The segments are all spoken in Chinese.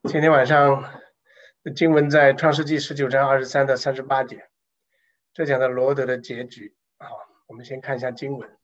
今天晚上的经文在创世纪19章23到38节，这讲的罗德的结局。好，我们先看一下经文。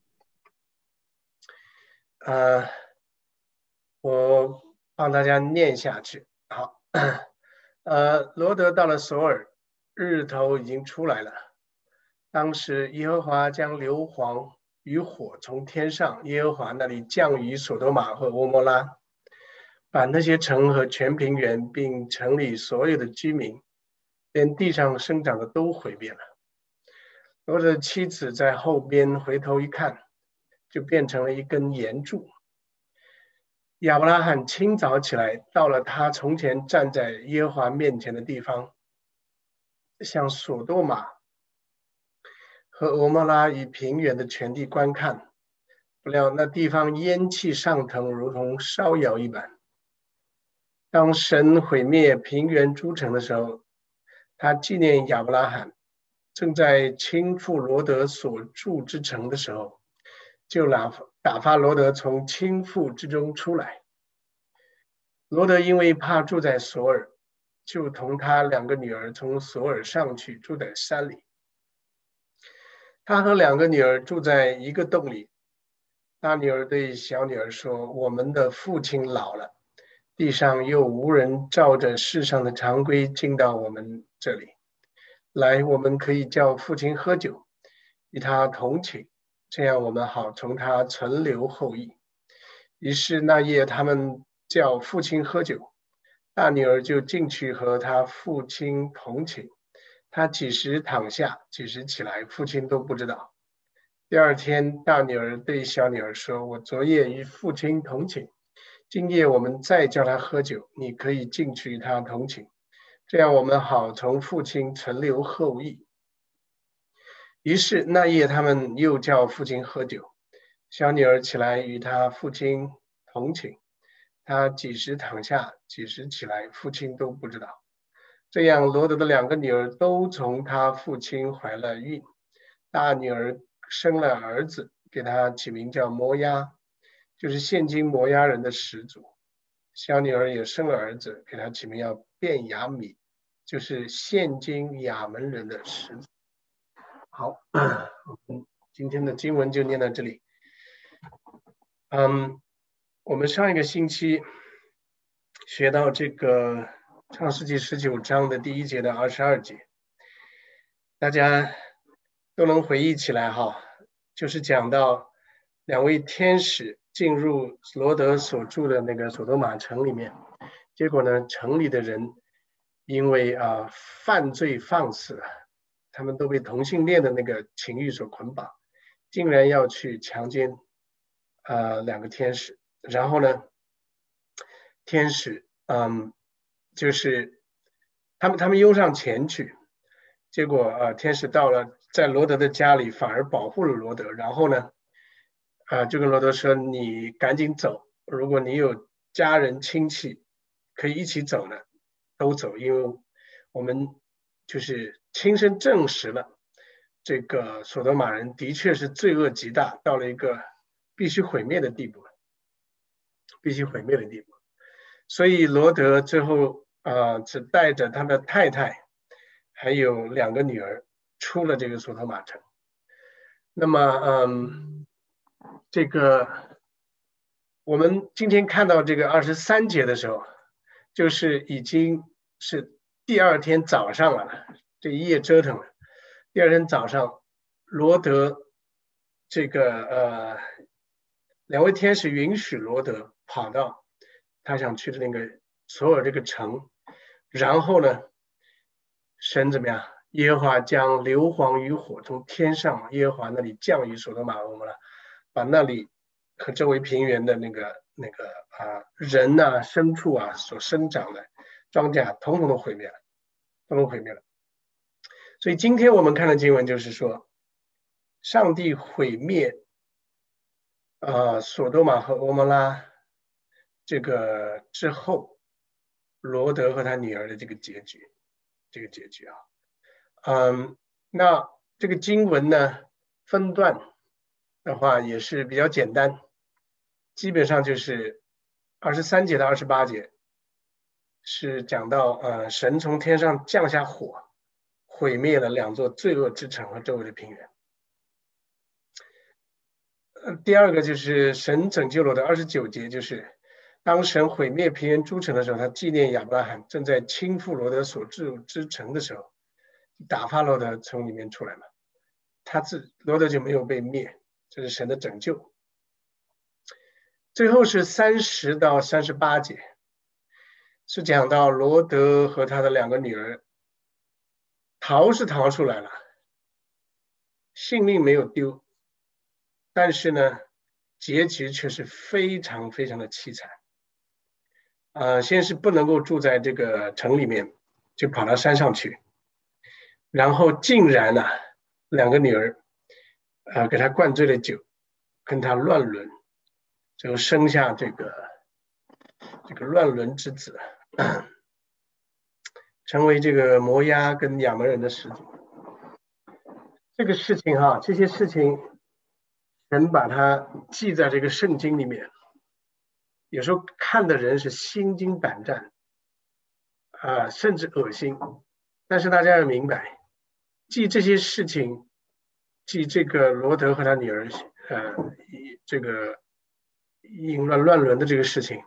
我帮大家念下去。好，罗德到了索尔，日头已经出来了。当时耶和华将硫磺与火从天上耶和华那里降于所多玛和蛾摩拉，把那些城和全平原并城里所有的居民，连地上生长的都毁灭了。罗德的妻子在后边回头一看，就变成了一根岩柱。亚伯拉罕清早起来，到了他从前站在耶和华面前的地方，向所多玛和蛾摩拉与平原的全地观看，不料那地方烟气上腾，如同烧窑一般。当神毁灭平原诸城的时候，他纪念亚伯拉罕，正在倾覆罗德所住之城的时候，就打发罗德从倾覆之中出来。罗德因为怕住在索尔，就同他两个女儿从索尔上去，住在山里。他和两个女儿住在一个洞里。大女儿对小女儿说：“我们的父亲老了，地上又无人照着世上的常规进到我们这里来，我们可以叫父亲喝酒，与他同寝，这样我们好从他存留后裔。”于是那夜他们叫父亲喝酒，大女儿就进去和他父亲同寝，他几时躺下，几时起来，父亲都不知道。第二天，大女儿对小女儿说：“我昨夜与父亲同寝，今夜我们再叫他喝酒，你可以进去与他同寝，这样我们好从父亲存留后裔。”于是那夜他们又叫父亲喝酒，小女儿起来与他父亲同寝，他几时躺下，几时起来，父亲都不知道。这样罗德的两个女儿都从他父亲怀了孕，大女儿生了儿子，给他起名叫摩押，就是现今摩押人的始祖。小女儿也生了儿子，给他起名叫便雅悯，就是现今亚门人的始祖。好，今天的经文就念到这里。我们上一个星期学到这个创世纪19章的第1节到22节，大家都能回忆起来哈，就是讲到两位天使进入罗德所住的那个所多玛城里面，结果呢，城里的人因为犯罪放肆，他们都被同性恋的那个情欲所捆绑，竟然要去强奸两个天使。然后呢，天使就是他们拥上前去，结果天使到了在罗德的家里，反而保护了罗德。然后呢就跟罗德说：“你赶紧走，如果你有家人亲戚可以一起走的，都走，因为我们就是亲身证实了这个所多玛人的确是罪恶极大，到了一个必须毁灭的地步，必须毁灭的地步。所以罗德最后只带着他的太太还有两个女儿出了这个所多玛城。那么这个我们今天看到这个23节的时候，就是已经是第二天早上了，这一夜折腾了。第二天早上，罗德这个两位天使允许罗德跑到他想去的那个所有这个城，然后呢，神怎么样？耶和华将硫磺与火从天上耶和华那里降于所多玛蛾摩拉，把那里和周围平原的那个人啊、牲畜啊所生长的庄稼统统都毁灭了，统统毁灭了。所以今天我们看的经文就是说，上帝毁灭所多玛和蛾摩拉这个之后，罗德和他女儿的这个结局啊。那这个经文呢分段的话也是比较简单，基本上就是23节到28节是讲到神从天上降下火，毁灭了2座罪恶之城和周围的平原。第二个就是神拯救罗德，29节就是当神毁灭平原诸城的时候，他纪念亚伯拉罕正在倾覆罗德所住之城的时候，打发罗德从里面出来嘛，罗德就没有被灭，这是神的拯救。最后是30到38节，是讲到罗德和他的2个女儿逃是逃出来了，性命没有丢，但是呢，结局却是非常非常的凄惨。先是不能够住在这个城里面，就跑到山上去，然后竟然呢，2个女儿给他灌醉了酒，跟他乱伦，就生下这个乱伦之子，成为这个摩押跟亚门人的始祖。这个事情这些事情，神把它记在这个圣经里面，有时候看的人是心惊胆战，甚至恶心。但是大家要明白，记这些事情，记这个罗德和他女儿这个淫乱乱伦的这个事情，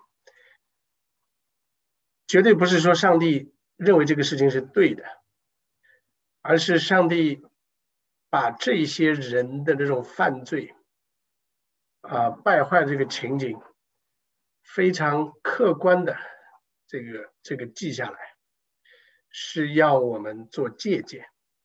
绝对不是说上帝认为这个事情是对的，而是上帝把这些人的这种犯罪败坏这个情景非常客观的这个记下来，是要我们做借鉴，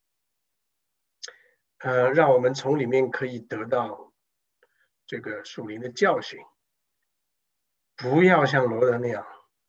让我们从里面可以得到这个属灵的教训，不要像罗德那样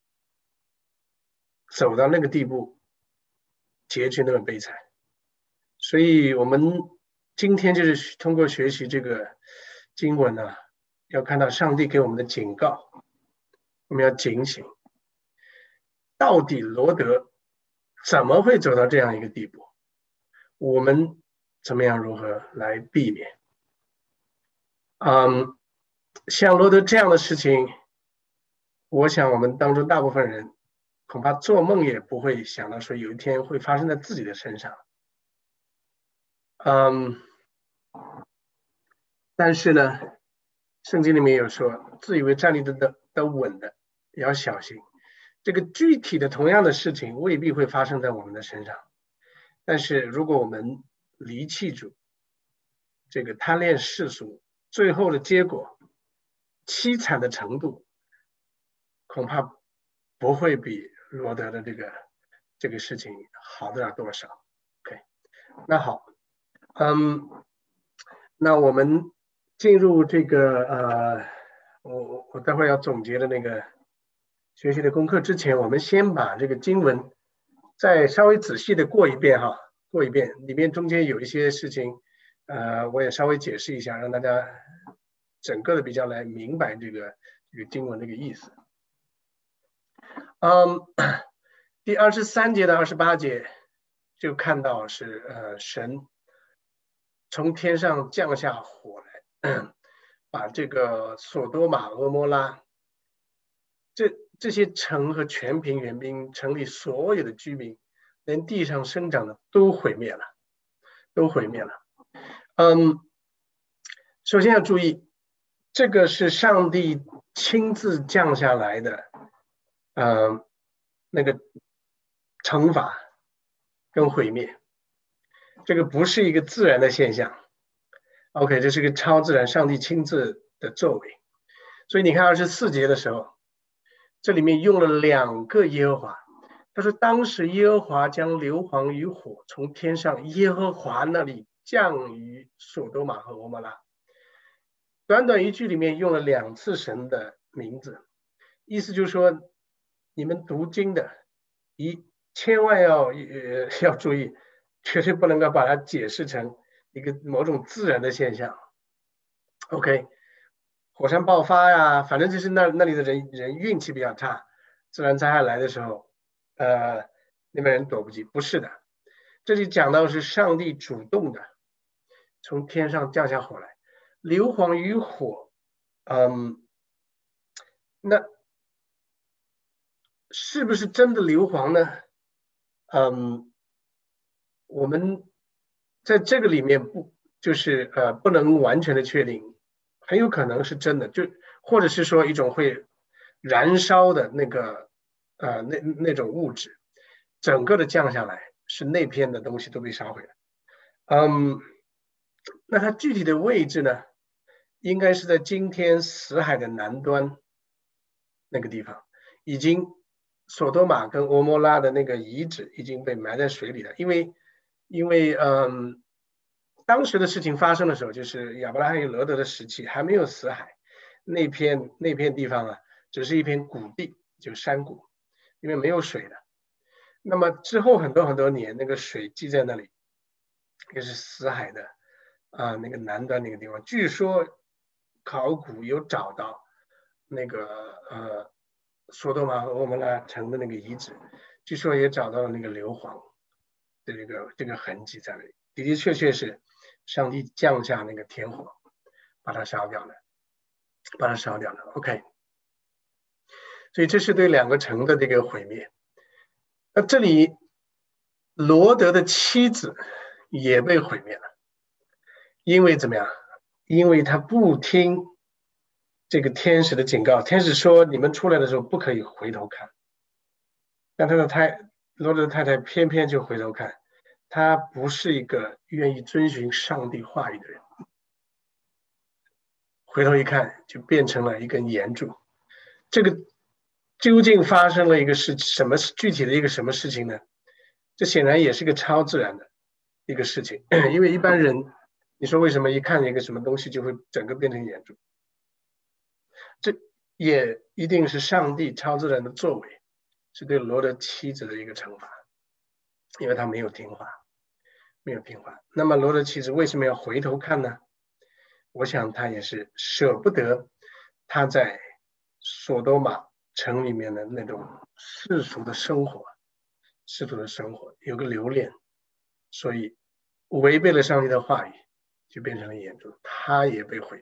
走到那个地步，结局那么悲惨。所以我们今天就是通过学习这个经文呢，要看到上帝给我们的警告，我们要警醒，到底罗德怎么会走到这样一个地步，我们怎么样如何来避免。像罗德这样的事情，我想我们当中大部分人恐怕做梦也不会想到说有一天会发生在自己的身上。但是呢，圣经里面有说，自以为站立得稳的，也要小心。这个具体的同样的事情未必会发生在我们的身上，但是如果我们离弃主，这个贪恋世俗，最后的结果凄惨的程度，恐怕不会比罗德的这个事情好得了多少。OK， 那好，那我们进入这个我待会儿要总结的那个学习的功课之前，我们先把这个经文再稍微仔细的过一遍过一遍，里面中间有一些事情，我也稍微解释一下，让大家整个的比较来明白这个经文这个意思。第23节到28节就看到是神从天上降下火来，把这个索多玛、俄摩拉这些城和全平原兵城里所有的居民，连地上生长的都毁灭了，都毁灭了。首先要注意，这个是上帝亲自降下来的，那个惩罚跟毁灭，这个不是一个自然的现象。OK， 这是个超自然，上帝亲自的作为。所以你看24节的时候，这里面用了2个耶和华。他说当时耶和华将硫磺与火从天上耶和华那里降于索多玛和俄摩拉。短短一句里面用了2次神的名字，意思就是说，你们读经的千万要注意，绝对不能够把它解释成一个某种自然的现象。OK， 火山爆发呀，反正就是那里的人运气比较差，自然灾害来的时候，那边人躲不及，不是的。这里讲到是上帝主动的从天上降下火来，硫磺与火，那是不是真的硫磺呢？我们在这个里面就是不能完全的确定，很有可能是真的，或者是说一种会燃烧的那个那种物质，整个的降下来，是那片的东西都被烧毁了。那它具体的位置呢，应该是在今天死海的南端那个地方，已经索多玛跟俄摩拉的那个遗址已经被埋在水里了，因为当时的事情发生的时候，就是亚伯拉罕与罗德的时期，还没有死海，那片地方啊，只是一片谷地，就山谷，因为没有水的。那么之后很多很多年，那个水积在那里，也是死海的那个南端那个地方。据说考古有找到那个索多玛和俄摩拉城的那个遗址，据说也找到了那个硫磺的这个痕迹在那里，的的确确是上帝降下那个天火，把它烧掉了，把它烧掉了。OK， 所以这是对两个城的这个毁灭。那这里罗德的妻子也被毁灭了，因为怎么样？因为他不听这个天使的警告，天使说你们出来的时候不可以回头看，但罗德的太太偏偏就回头看，她不是一个愿意遵循上帝话语的人，回头一看就变成了一根岩柱。这个究竟发生了一个什么具体的一个什么事情呢？这显然也是个超自然的一个事情，因为一般人，你说为什么一看一个什么东西就会整个变成岩柱？这也一定是上帝超自然的作为，是对罗德妻子的一个惩罚，因为他没有听话，没有听话。那么罗德妻子为什么要回头看呢？我想他也是舍不得他在索多玛城里面的那种世俗的生活，有个留恋，所以违背了上帝的话语，就变成了眼珠，他也被毁了。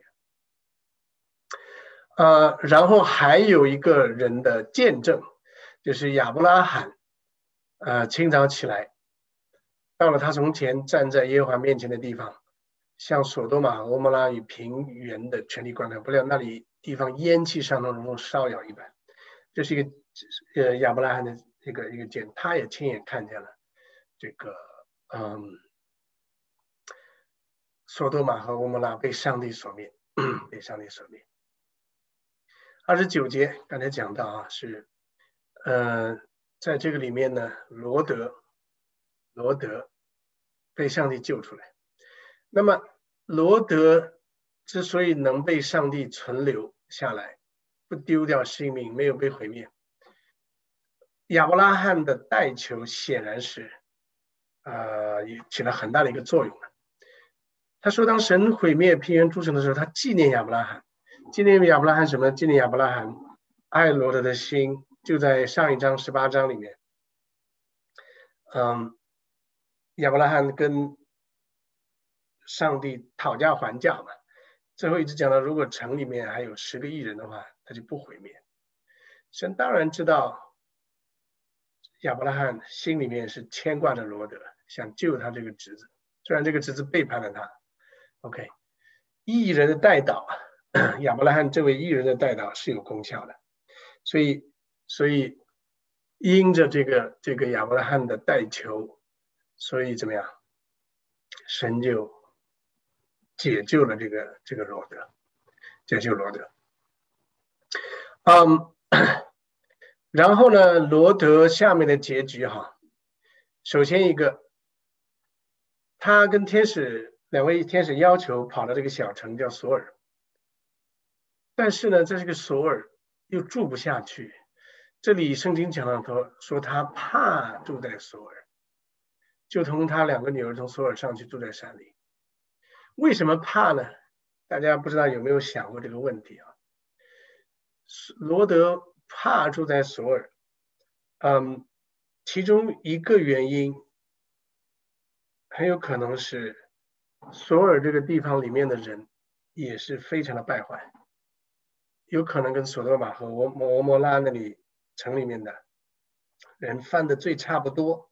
然后还有一个人的见证，就是亚伯拉罕，清早起来，到了他从前站在耶和华面前的地方，向索多玛、俄摩拉与平原的全力观看，不料那里地方烟气上腾，如同烧窑一般。这是一个亚伯拉罕的一个见，他也亲眼看见了这个索多玛和俄摩拉被上帝所灭，被上帝所灭。29节刚才讲到啊，是在这个里面呢，罗德被上帝救出来。那么罗德之所以能被上帝存留下来，不丢掉性命，没有被毁灭，亚伯拉罕的代求显然是也起了很大的一个作用。他说，当神毁灭平原诸城的时候，他纪念亚伯拉罕，纪念亚伯拉罕什么？纪念亚伯拉罕爱罗德的心，就在上一章18章里面。亚伯拉罕跟上帝讨价还价嘛，最后一直讲到，如果城里面还有10个义人的话，他就不毁灭。神当然知道亚伯拉罕心里面是牵挂着罗德，想救他这个侄子，虽然这个侄子背叛了他。OK， 义人的代祷，亚伯拉罕这位义人的代祷是有功效的，所以因着这个亚伯拉罕的代求，所以怎么样，神就解救了这个罗德，解救罗德。然后呢，罗德下面的结局哈，首先一个，他跟两位天使要求跑到这个小城叫索尔，但是呢，在这个索尔又住不下去。这里圣经讲到说他怕住在索尔，就同他2个女儿从索尔上去住在山里。为什么怕呢？大家不知道有没有想过这个问题啊？罗德怕住在索尔，其中一个原因很有可能是索尔这个地方里面的人也是非常的败坏，有可能跟索多玛和俄摩拉那里城里面的人犯的罪差不多，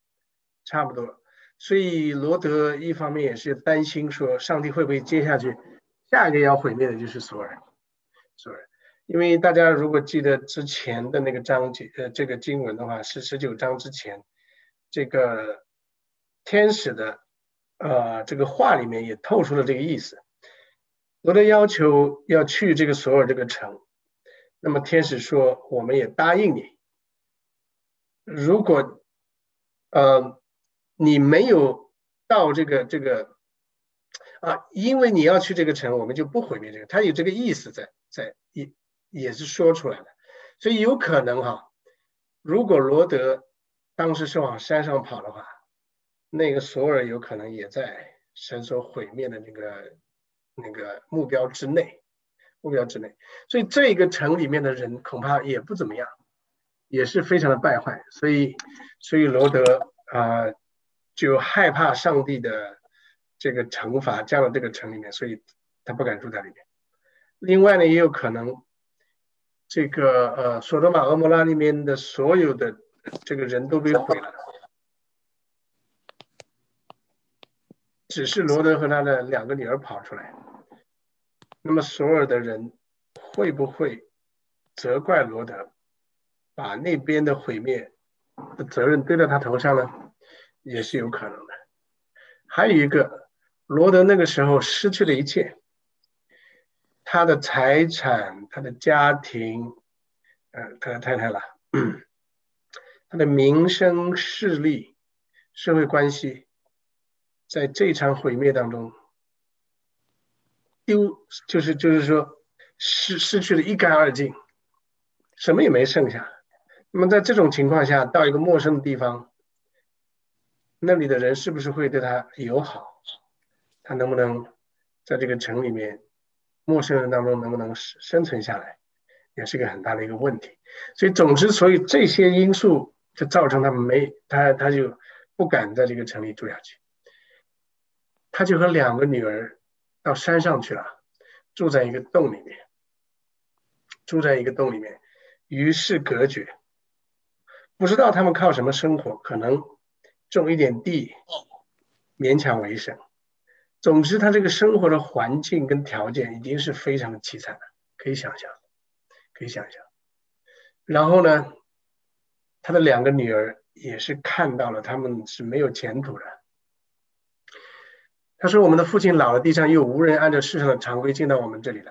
所以罗德一方面也是担心说，上帝会不会接下去下一个要毁灭的就是索尔，因为大家如果记得之前的那个章节，这个经文的话，是19章之前，这个天使的这个话里面也透出了这个意思。罗德要求要去这个索尔这个城，那么天使说我们也答应你，如果你没有到这个因为你要去这个城，我们就不毁灭这个，他有这个意思也是说出来的，所以有可能如果罗德当时是往山上跑的话，那个索尔有可能也在神所毁灭的那个目标之内，所以这个城里面的人恐怕也不怎么样，也是非常的败坏，所以罗德就害怕上帝的这个惩罚降到这个城里面，所以他不敢住在里面。另外呢，也有可能这个索多玛俄摩拉里面的所有的这个人都被毁了，只是罗德和他的2个女儿跑出来。那么所有的人会不会责怪罗德，把那边的毁灭的责任堆到他头上呢？也是有可能的。还有一个，罗德那个时候失去了一切，他的财产、他的家庭，他的太太了，他的名声、势力、社会关系，在这场毁灭当中就是说失去了一干二净，什么也没剩下。那么在这种情况下，到一个陌生的地方，那里的人是不是会对他友好？他能不能在这个城里面，陌生人当中能不能生存下来，也是个很大的一个问题。所以这些因素就造成他就不敢在这个城里住下去，他就和2个女儿到山上去了，住在一个洞里面，与世隔绝。不知道他们靠什么生活，可能种一点地，勉强为生。总之，他这个生活的环境跟条件已经是非常的凄惨了，可以想象。然后呢，他的2个女儿也是看到了他们是没有前途的。他说：“我们的父亲老了，地上又无人按照世上的常规进到我们这里来，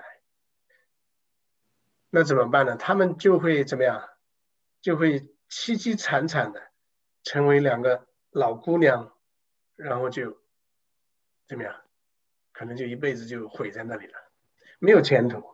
那怎么办呢？他们就会怎么样？就会凄凄惨惨的成为2个老姑娘，然后就怎么样？可能就一辈子就毁在那里了，没有前途。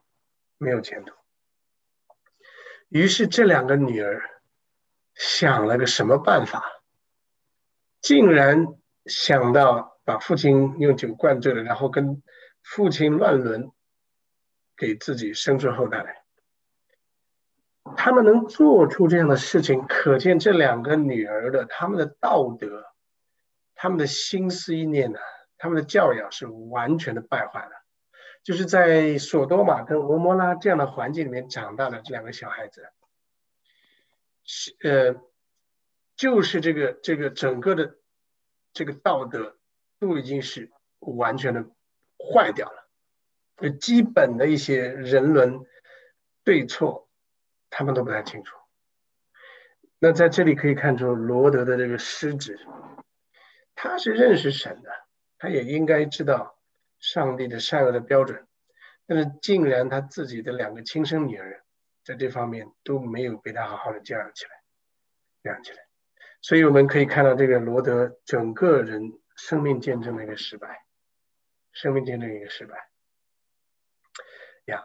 于是这2个女儿想了个什么办法，竟然想到把父亲用酒灌醉了，然后跟父亲乱伦，给自己生出后代来。他们能做出这样的事情，可见这2个女儿的他们的道德、他们的心思意念他们的教养是完全的败坏了。就是在索多玛跟俄摩拉这样的环境里面长大的这2个小孩子，就是这个整个的这个道德都已经是完全的坏掉了，基本的一些人伦对错，他们都不太清楚。那在这里可以看出罗德的这个失职，他是认识神的，他也应该知道上帝的善恶的标准，但是竟然他自己的2个亲生女儿在这方面都没有被他好好的教养起来。所以我们可以看到这个罗德整个人生命见证的一个失败呀。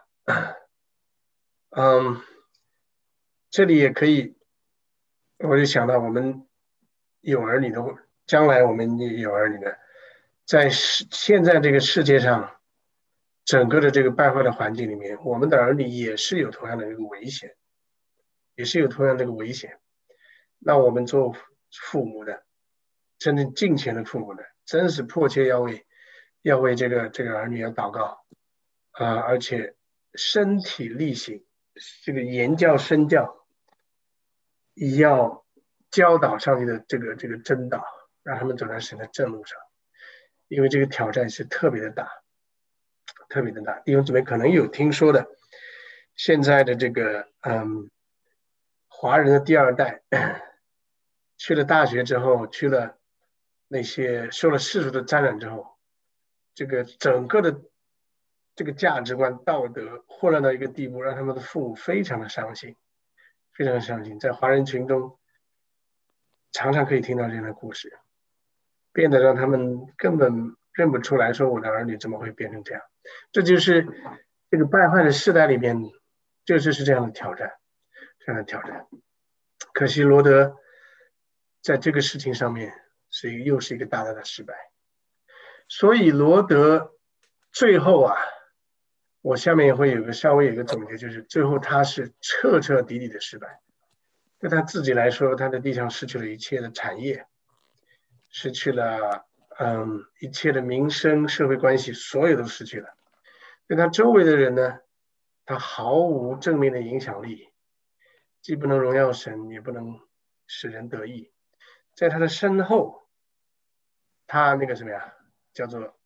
这里也可以，我就想到我们有儿女的，将来我们也有儿女的，在现在这个世界上整个的这个败坏的环境里面，我们的儿女也是有同样的这个危险，那我们做父母的，真正敬虔的父母的，真是迫切要为这个儿女要祷告而且身体力行，这个言教身教要教导上帝的这个真道，让他们走在神的正路上。因为这个挑战是特别的大，特别的大。弟兄姊妹可能有听说的，现在的这个华人的第二代去了大学之后，去了那些受了世俗的沾染之后，这个整个的这个价值观、道德混乱到一个地步，让他们的父母非常的伤心，非常的伤心。在华人群中，常常可以听到这样的故事，变得让他们根本认不出来，说我的儿女怎么会变成这样？这就是这个败坏的世代里面，就是这样的挑战，这样的挑战。可惜罗德在这个事情上面又是一个大大的失败，所以罗德最后啊，我下面会稍微有一个总结，就是最后他是彻彻底底的失败。对他自己来说，他的地上失去了一切的产业，失去了一切的民生、社会关系，所有都失去了。对他周围的人呢，他毫无正面的影响力，既不能荣耀神，也不能使人得益。在他的身后，他那个什么呀，叫做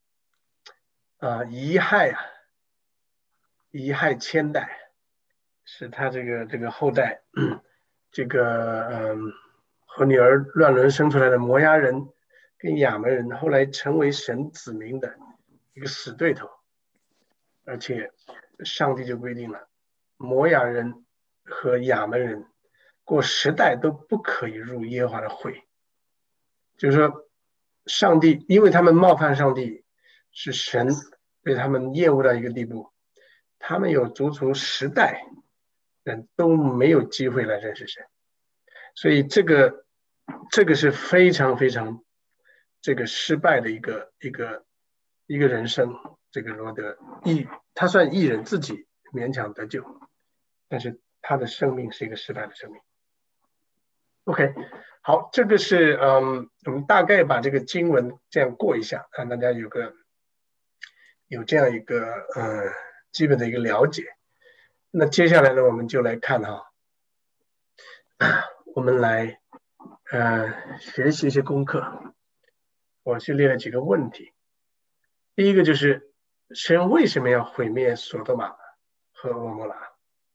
贻害啊，贻害千代，是他这个后代，这个和女儿乱伦生出来的摩押人跟亚门人，后来成为神子民的一个死对头。而且上帝就规定了，摩押人和亚门人过10代都不可以入耶和华的会。就是说，上帝因为他们冒犯上帝，是神对他们厌恶到一个地步，他们有足足10代人都没有机会来认识神。所以这个是非常非常这个失败的一个人生。这个罗德他算义人，自己勉强得救，但是他的生命是一个失败的生命。OK， 好，这个是我们大概把这个经文这样过一下，让大家有这样一个基本的一个了解。那接下来呢，我们就来看我们来学习一些功课。我去列了几个问题。第一个就是神为什么要毁灭索多玛和蛾摩拉？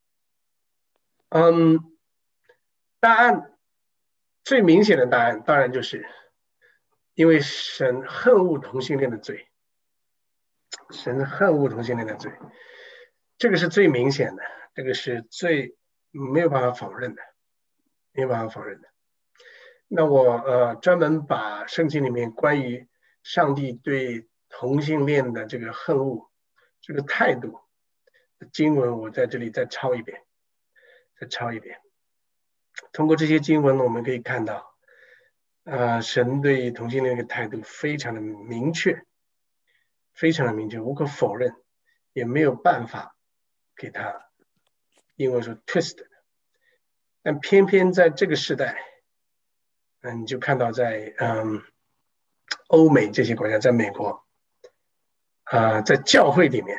答案最明显的答案当然就是因为神恨恶同性恋的罪，神恨恶同性恋的罪，这个是最明显的，这个是最没有办法否认的，没有办法否认的。那我专门把圣经里面关于上帝对同性恋的这个恨恶这个态度的经文，我在这里再抄一遍。通过这些经文我们可以看到神对同性恋的态度非常的明确，非常的明确，无可否认，也没有办法给他英文说 twist。 但偏偏在这个时代你就看到在欧美这些国家，在美国在教会里面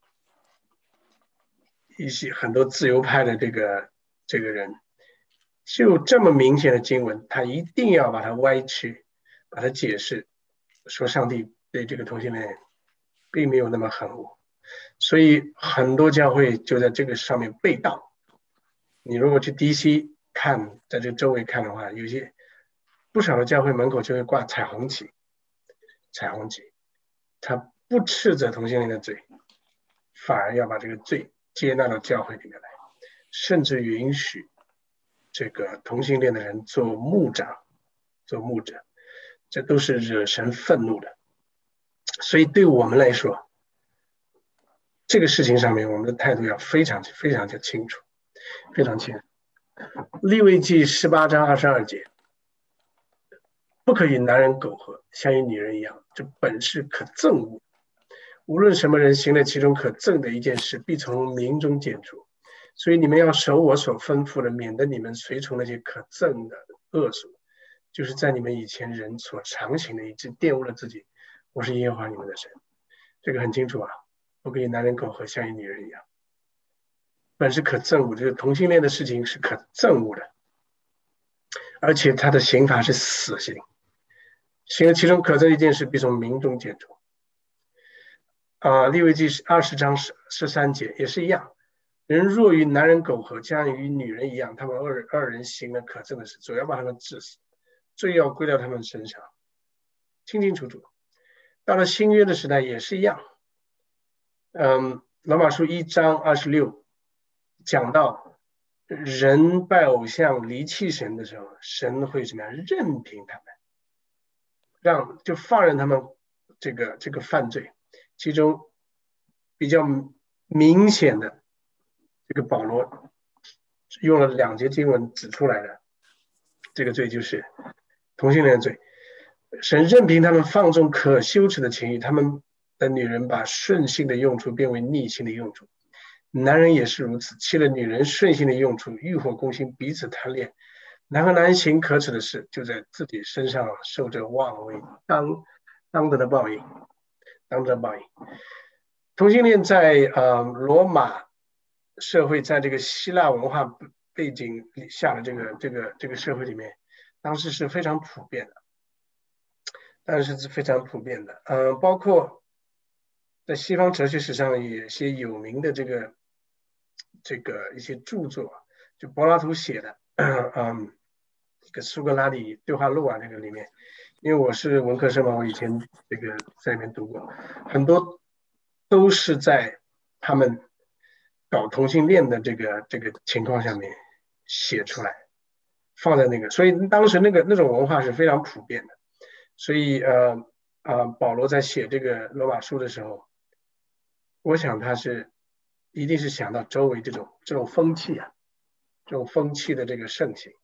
一些很多自由派的这个人，就这么明显的经文，他一定要把它歪曲，把它解释，说上帝对这个同性恋并没有那么恨恶，所以很多教会就在这个上面被盗。你如果去 DC 看，在这周围看的话，有些不少的教会门口就会挂彩虹旗，他不斥责同性恋的罪，反而要把这个罪接纳到教会里面来，甚至允许这个同性恋的人做牧者，这都是惹神愤怒的。所以对我们来说，这个事情上面我们的态度要非常非常的清楚，非常清楚。利未记18章22节，不可与男人苟合，像与女人一样，这本是可憎恶。无论什么人行了其中可憎的一件事，必从民中剪除。所以你们要守我所吩咐的，免得你们随从那些可憎的恶俗，就是在你们以前人所常行的，以致玷污了自己。我是耶和华你们的神。这个很清楚啊，不可以男人苟合，像与女人一样，本是可憎恶。这个同性恋的事情是可憎恶的。 而且他的刑罚是死刑。行了其中可憎一件事，必从民中剪除。利未记20章13节也是一样。人若与男人苟合，将与女人一样，他们二人行了可憎的事，主要把他们治死，罪要归到他们身上，清清楚楚。到了新约的时代也是一样。罗马书1章26讲到，人拜偶像离弃神的时候，神会怎么样？任凭他们，就放任他们这个犯罪。其中比较明显的，这个保罗用了2节经文指出来的这个罪，就是同性恋罪。神任凭他们放纵可羞耻的情欲，他们的女人把顺性的用处变为逆性的用处，男人也是如此，弃了女人顺性的用处，欲火攻心，彼此贪恋。男和男行可耻的事，就在自己身上受着妄为当得的报应。同性恋在罗马社会，在这个希腊文化背景下的这个社会里面，当时是非常普遍的。包括在西方哲学史上有些有名的这个一些著作，就柏拉图写的这个苏格拉底对话录这个里面，因为我是文科生嘛，我以前这个在里面读过，很多都是在他们搞同性恋的这个情况下面写出来，放在那个，所以当时那种文化是非常普遍的。所以保罗在写这个罗马书的时候，我想他一定是想到周围这种风气这种风气的这个盛行，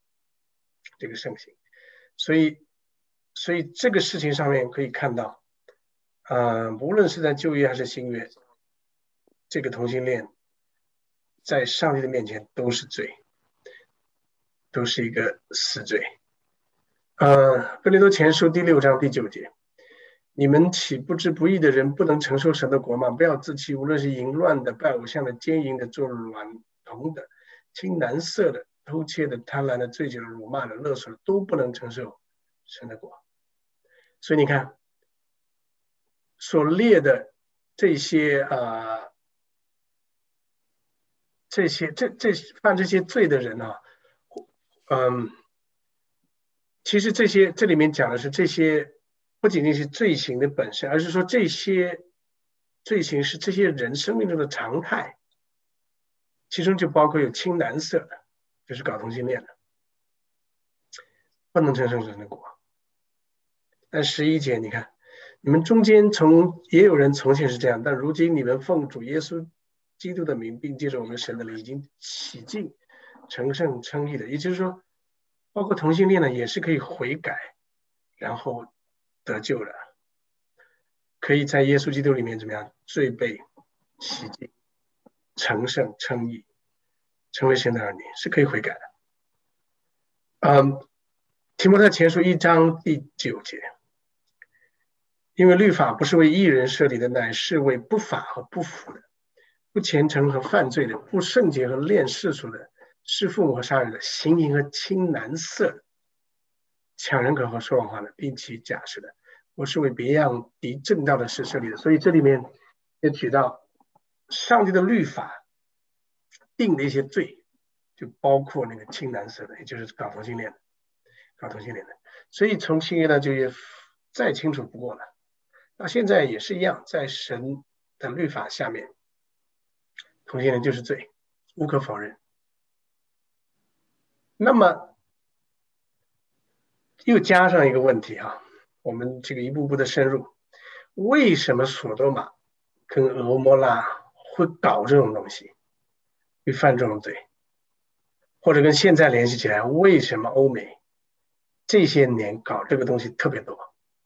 所以这个事情上面可以看到，无论是在旧约还是新约，这个同性恋在上帝的面前都是罪，都是一个死罪。哥林多前书第6章第9节，你们岂不知不义的人不能承受神的国吗？不要自欺，无论是淫乱的、拜偶像的、奸淫的、做娈童的、青蓝色的、偷窃的、贪婪的、醉酒的、辱骂的、勒索的，都不能承受神的国。所以你看，所列的这些犯这些罪的人其实这里面讲的是这些不仅仅是罪行的本身，而是说这些罪行是这些人生命中的常态，其中就包括有青蓝色的，就是搞同性恋的，不能承受神的国。但11节你看，你们中间也有人从前是这样，但如今你们奉主耶稣基督的名，并借着我们神的灵，已经洗净成圣称义的。也就是说，包括同性恋呢，也是可以悔改，然后得救的，可以在耶稣基督里面怎么样？罪被洗净，成圣称义，成为神的儿女，是可以悔改的。提摩太前书1章第9节，因为律法不是为义人设立的，乃是为不法和不服的，不虔诚和犯罪的，不圣洁和恋世俗的，弑父母和杀人的，行淫和青蓝色的，抢人口和说谎话的，并起假誓的，我是为别样敌正道的事设立的。所以这里面也举到上帝的律法定的一些罪，就包括那个青蓝色的，也就是搞同性恋的。所以从新约呢就也再清楚不过了。到现在也是一样，在神的律法下面，同性恋就是罪，无可否认。那么又加上一个问题我们这个一步步的深入，为什么索多玛跟俄摩拉会搞这种东西，会犯这种罪？或者跟现在联系起来，为什么欧美这些年搞这个东西特别多，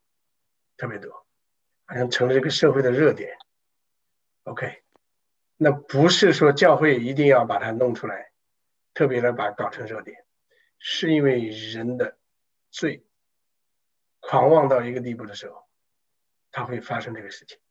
好像成了这个社会的热点。OK， 那不是说教会一定要把它弄出来，特别的把它搞成热点，是因为人的罪狂妄到一个地步的时候，它会发生这个事情。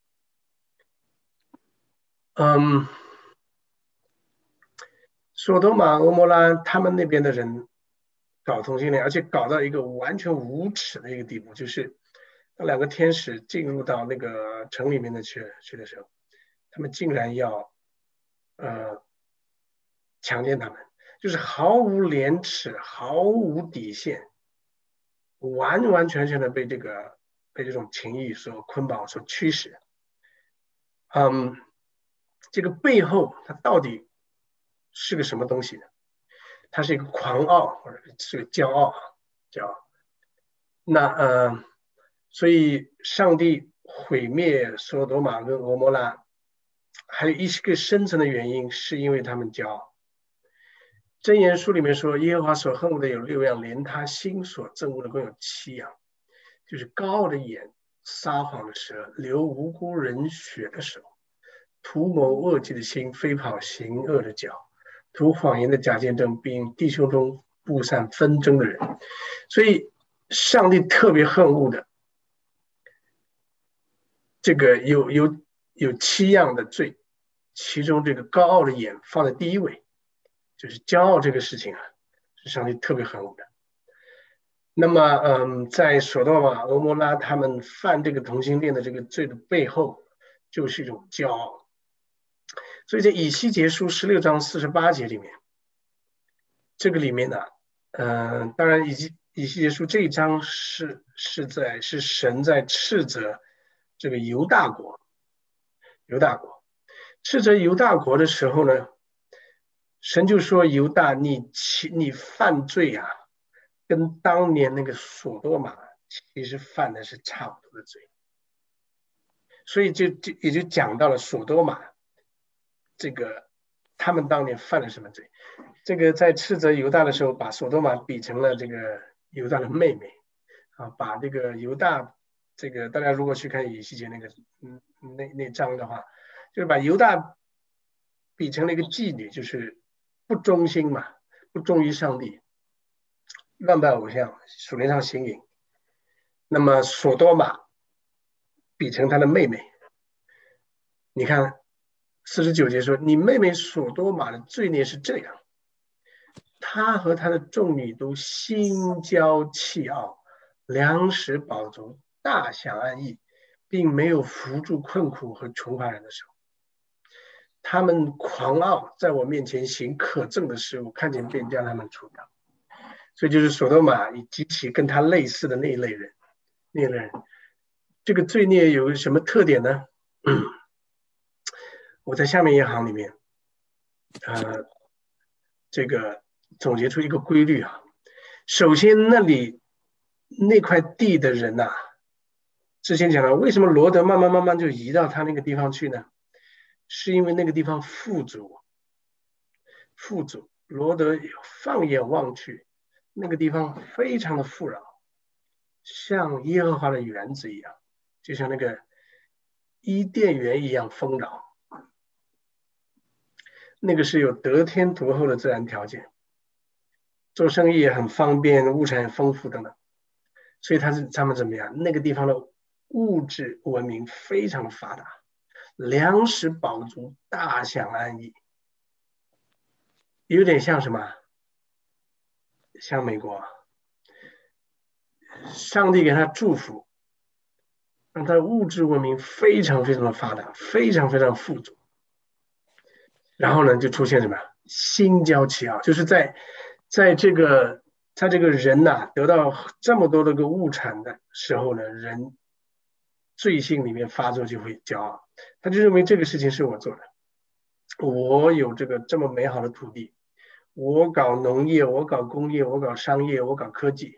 索多玛、俄摩拉他们那边的人搞同性恋，而且搞到一个完全无耻的一个地步，就是当两个天使进入到那个城里面去的时候，他们竟然要强奸他们，就是毫无廉耻、毫无底线，完完全全的被这种情谊所捆绑、所驱使。这个背后它到底是个什么东西呢？它是一个狂傲，或者是个骄傲，骄傲。那所以上帝毁灭所多玛跟俄摩拉，还有一个深层的原因，是因为他们骄傲。箴言书里面说，耶和华所恨恶的有6样，连他心所憎恶的共有7样，就是高傲的眼、撒谎的舌、流无辜人血的手、图谋恶计的心、飞跑行恶的脚、图谎言的假见证，并弟兄中布散纷争的人。所以上帝特别恨恶的这个有7样的罪，其中这个高傲的眼放在第一位，就是骄傲这个事情啊，是上帝特别恨恶的。那么在所多玛、俄摩拉他们犯这个同性恋的这个罪的背后，就是一种骄傲。所以在以西结书16章48节里面，这个里面呢，当然以西结书这一章是神在斥责这个犹大国，斥责犹大国的时候呢，神就说犹大你犯罪啊，跟当年那个所多玛其实犯的是差不多的罪，所以也就讲到了所多玛这个他们当年犯了什么罪。这个在斥责犹大的时候，把所多玛比成了这个犹大的妹妹啊，把这个犹大这个大家如果去看以西结那章的话，就是把犹大比成了一个妓女，就是不忠心嘛，不忠于上帝，乱拜偶像，属灵上行淫。那么所多玛比成他的妹妹，你看49节说，你妹妹所多玛的罪孽是这样，她和她的众女都心骄气傲，粮食饱足，大享安逸，并没有扶助困苦和穷乏人的手。他们狂傲，在我面前行可憎的事物，看见便将他们除掉。所以就是所多玛以及其跟他类似的那一类人，这个罪孽有什么特点呢？我在下面一行里面，这个总结出一个规律啊。首先，那块地的人呐，之前讲了，为什么罗德慢慢就移到他那个地方去呢？是因为那个地方富足。罗德放眼望去，那个地方非常的富饶，像耶和华的园子一样，就像那个伊甸园一样丰饶。那个是有得天独厚的自然条件，做生意也很方便，物产也丰富等等。所以他们怎么样？那个地方的物质文明非常发达，粮食饱足，大享安逸。有点像什么？像美国，上帝给他祝福，让他物质文明非常非常的发达，非常非常富足。然后呢，就出现什么？心骄气傲，就是在这个人呐，得到这么多的个物产的时候呢，人罪性里面发作就会骄傲，他就认为这个事情是我做的，我有这么美好的土地，我搞农业，我搞工业，我搞商业，我搞科技，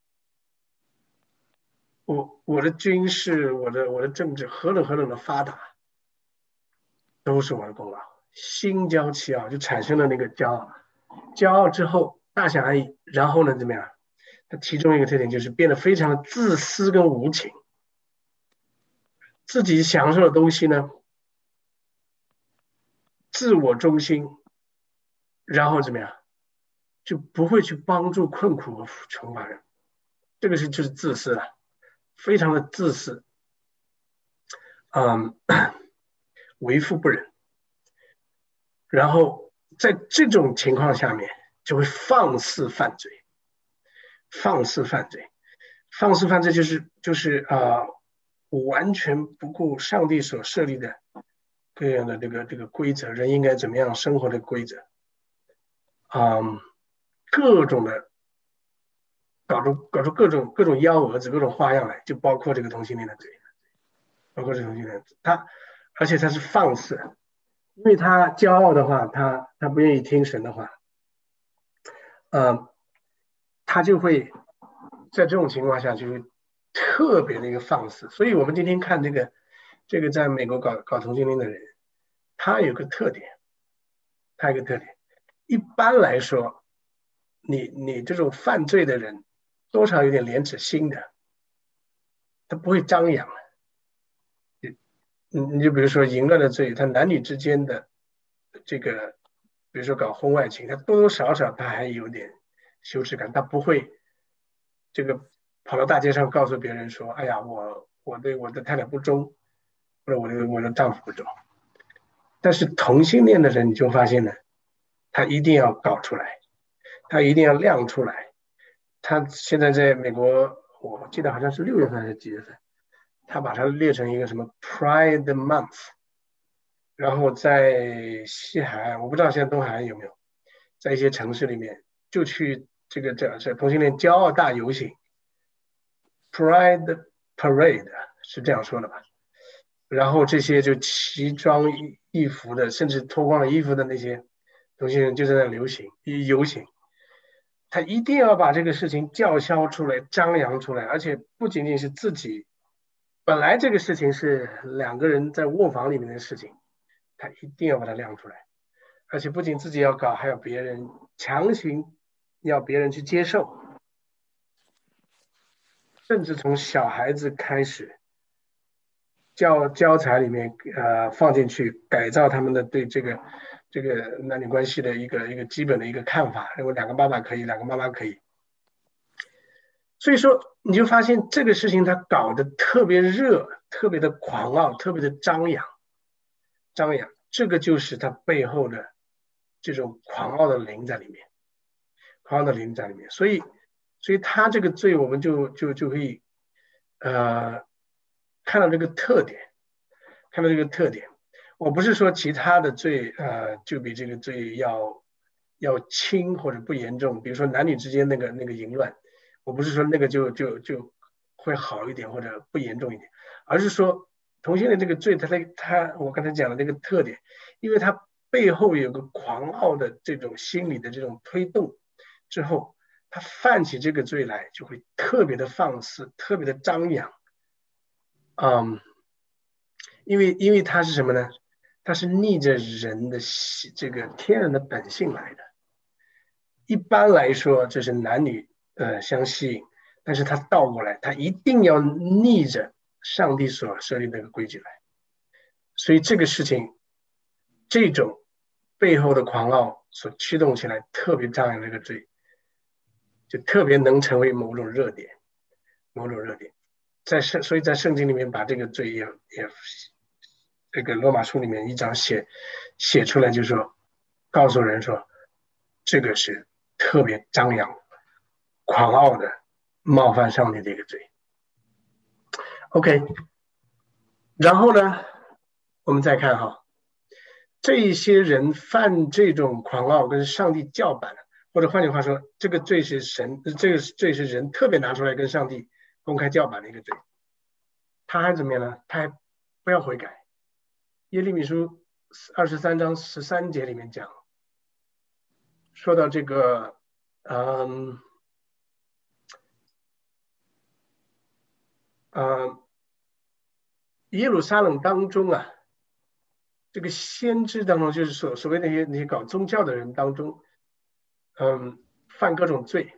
我的军事，我的政治何等的发达，都是我的功劳。心骄气傲，就产生了那个骄傲，骄傲之后大享安逸，然后呢怎么样？它其中一个特点就是变得非常的自私跟无情，自己享受的东西呢，自我中心，然后怎么样？就不会去帮助困苦和穷乏人，这个就是自私了，非常的自私，为富不仁。然后在这种情况下面，就会放肆犯罪， 放肆犯罪。放肆犯罪就是完全不顾上帝所设立的各样的这个规则，人应该怎么样生活的规则，各种的搞出各种幺蛾子、各种花样来，就包括这个同性恋的罪，包括这个同性恋的罪，而且他是放肆，因为他骄傲的话，他不愿意听神的话，他就会在这种情况下就会特别的一个放肆。所以我们今天看这个在美国搞同性恋的人，他有个特点，一般来说，你这种犯罪的人，多少有点廉耻心的，他不会张扬。你就比如说淫乱的罪，他男女之间的这个，比如说搞婚外情，他多多少少他还有点羞耻感，他不会这个跑到大街上告诉别人说，哎呀，我对我的太太不忠，或者我的丈夫不忠。但是同性恋的人，你就发现呢，他一定要搞出来，他一定要亮出来。他现在在美国，我记得好像是6月份还是几月份，他把它列成一个什么 Pride Month，然后在西海岸，我不知道现在东海岸有没有，在一些城市里面就去这同性恋骄傲大游行 ，Pride Parade 是这样说的吧？然后这些就奇装异服的，甚至脱光了衣服的那些同性恋就在那游行，他一定要把这个事情叫嚣出来、张扬出来，而且不仅仅是自己，本来这个事情是两个人在卧房里面的事情，他一定要把它亮出来，而且不仅自己要搞，还要别人强行要别人去接受，甚至从小孩子开始教材里面放进去，改造他们的对这个男女关系的一个基本的一个看法，认为两个爸爸可以，两个妈妈可以。所以说，你就发现这个事情他搞得特别热，特别的狂傲，特别的张扬，这个就是他背后的这种狂傲的灵在里面，所以他这个罪，我们就可以看到这个特点，我不是说其他的罪就比这个罪要轻或者不严重，比如说男女之间那个淫乱，我不是说那个就会好一点或者不严重一点，而是说同性恋这个罪，我刚才讲的这个特点，因为它背后有个狂傲的这种心理的这种推动之后，他犯起这个罪来就会特别的放肆，特别的张扬，因为他是什么呢？他是逆着人的这个天然的本性来的。一般来说，这是男女相吸引，但是他倒过来，他一定要逆着上帝所设立的那个规矩来。所以这个事情，这种背后的狂傲所驱动起来，特别张扬这个罪，就特别能成为某种热点。所以在圣经里面把这个罪也这个罗马书里面一章写出来，就是说告诉人说，这个是特别张扬、狂傲的冒犯上帝的一个罪。OK， 然后呢，我们再看哈，这一些人犯这种狂傲跟上帝叫板，或者换句话说，这个罪是人特别拿出来跟上帝公开叫板的一个罪，他还怎么样呢？他还不要悔改。耶利米书23章13节里面讲，说到这个，耶路撒冷当中啊，这个先知当中，就是所谓那些搞宗教的人当中，犯各种罪，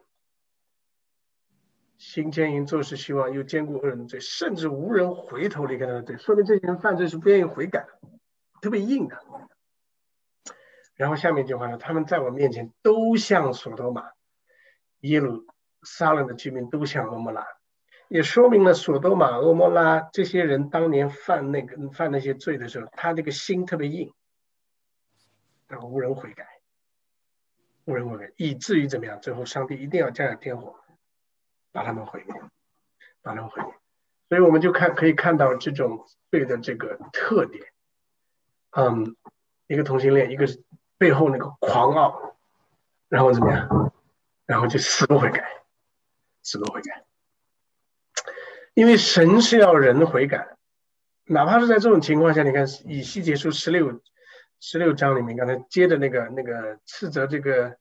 行奸淫做事虚妄，又兼顾恶人的罪，甚至无人回头离开他的罪，说明这些人犯罪是不愿意悔改的，特别硬的。然后下面一句话呢，他们在我面前都像所多玛，耶路撒冷的居民都像俄摩拉，也说明了所多玛、俄摩拉这些人当年犯那些罪的时候，他这个心特别硬，然后无人悔改，以至于怎么样？最后上帝一定要降下天火， 把他们毁灭，把他们毁灭。所以我们就可以看到这种罪的这个特点。一个同性恋，一个是背后那个狂傲，然后怎么样？然后就死不悔改，死不悔改。因为神是要人悔改，哪怕是在这种情况下，你看以西结书16章里面，刚才接着那个斥责这个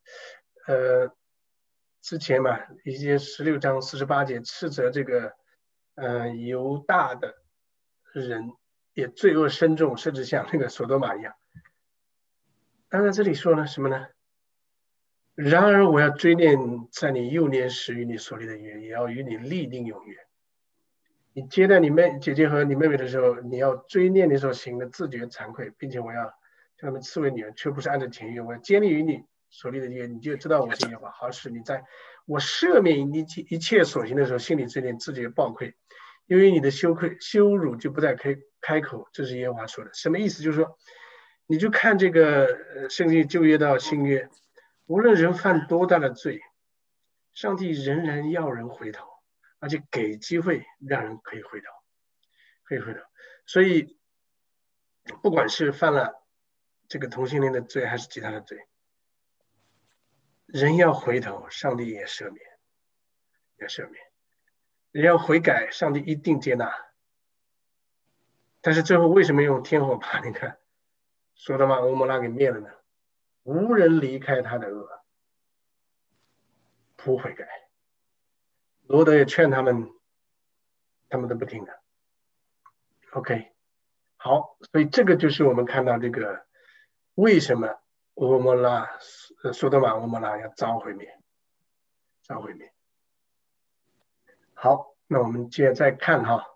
之前嘛，以西结16章48节斥责这个犹大的人也罪恶深重，甚至像那个所多玛一样。但在这里说呢什么呢？然而我要追念在你幼年时与你所立的约，也要与你立定永约。你接待你姐姐和你妹妹的时候，你要追念你所行的，自觉惭愧，并且我要将他们赐为女儿，却不是按照前约。我要建立于你所立的约，你就知道我是耶和华，好使你在我赦免你一切所行的时候，心里追念，自觉抱愧，因为你的羞辱就不再开口。这是耶和华说的。什么意思？就是说，你就看这个圣经旧约到新约，无论人犯多大的罪，上帝仍然要人回头。而且给机会让人可以回头，所以不管是犯了这个同性恋的罪还是其他的罪，人要回头，上帝也赦免，人要悔改，上帝一定接纳。但是最后为什么用天火把那个所多玛蛾摩拉给灭了呢？无人离开他的恶，不悔改。罗德也劝他们都不听的。OK， 好，所以这个就是我们看到这个为什么所多玛蛾摩拉要遭毁灭。好，那我们接着再看哈，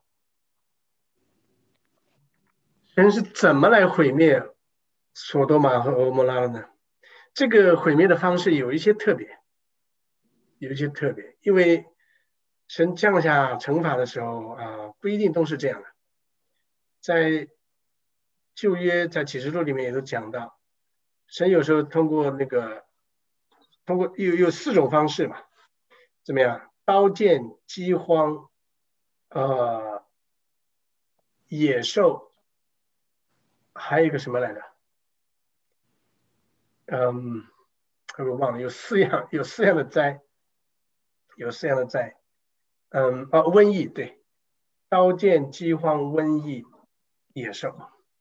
神是怎么来毁灭所多玛和蛾摩拉的呢？这个毁灭的方式有一些特别，因为神降下惩罚的时候不一定都是这样的。在旧约在启示录里面也都讲到，神有时候通过有4种方式嘛，怎么样？刀剑、饥荒、野兽，还有一个什么来着？我忘了，有四样的灾，瘟疫，对，刀剑、饥荒、瘟疫、野兽，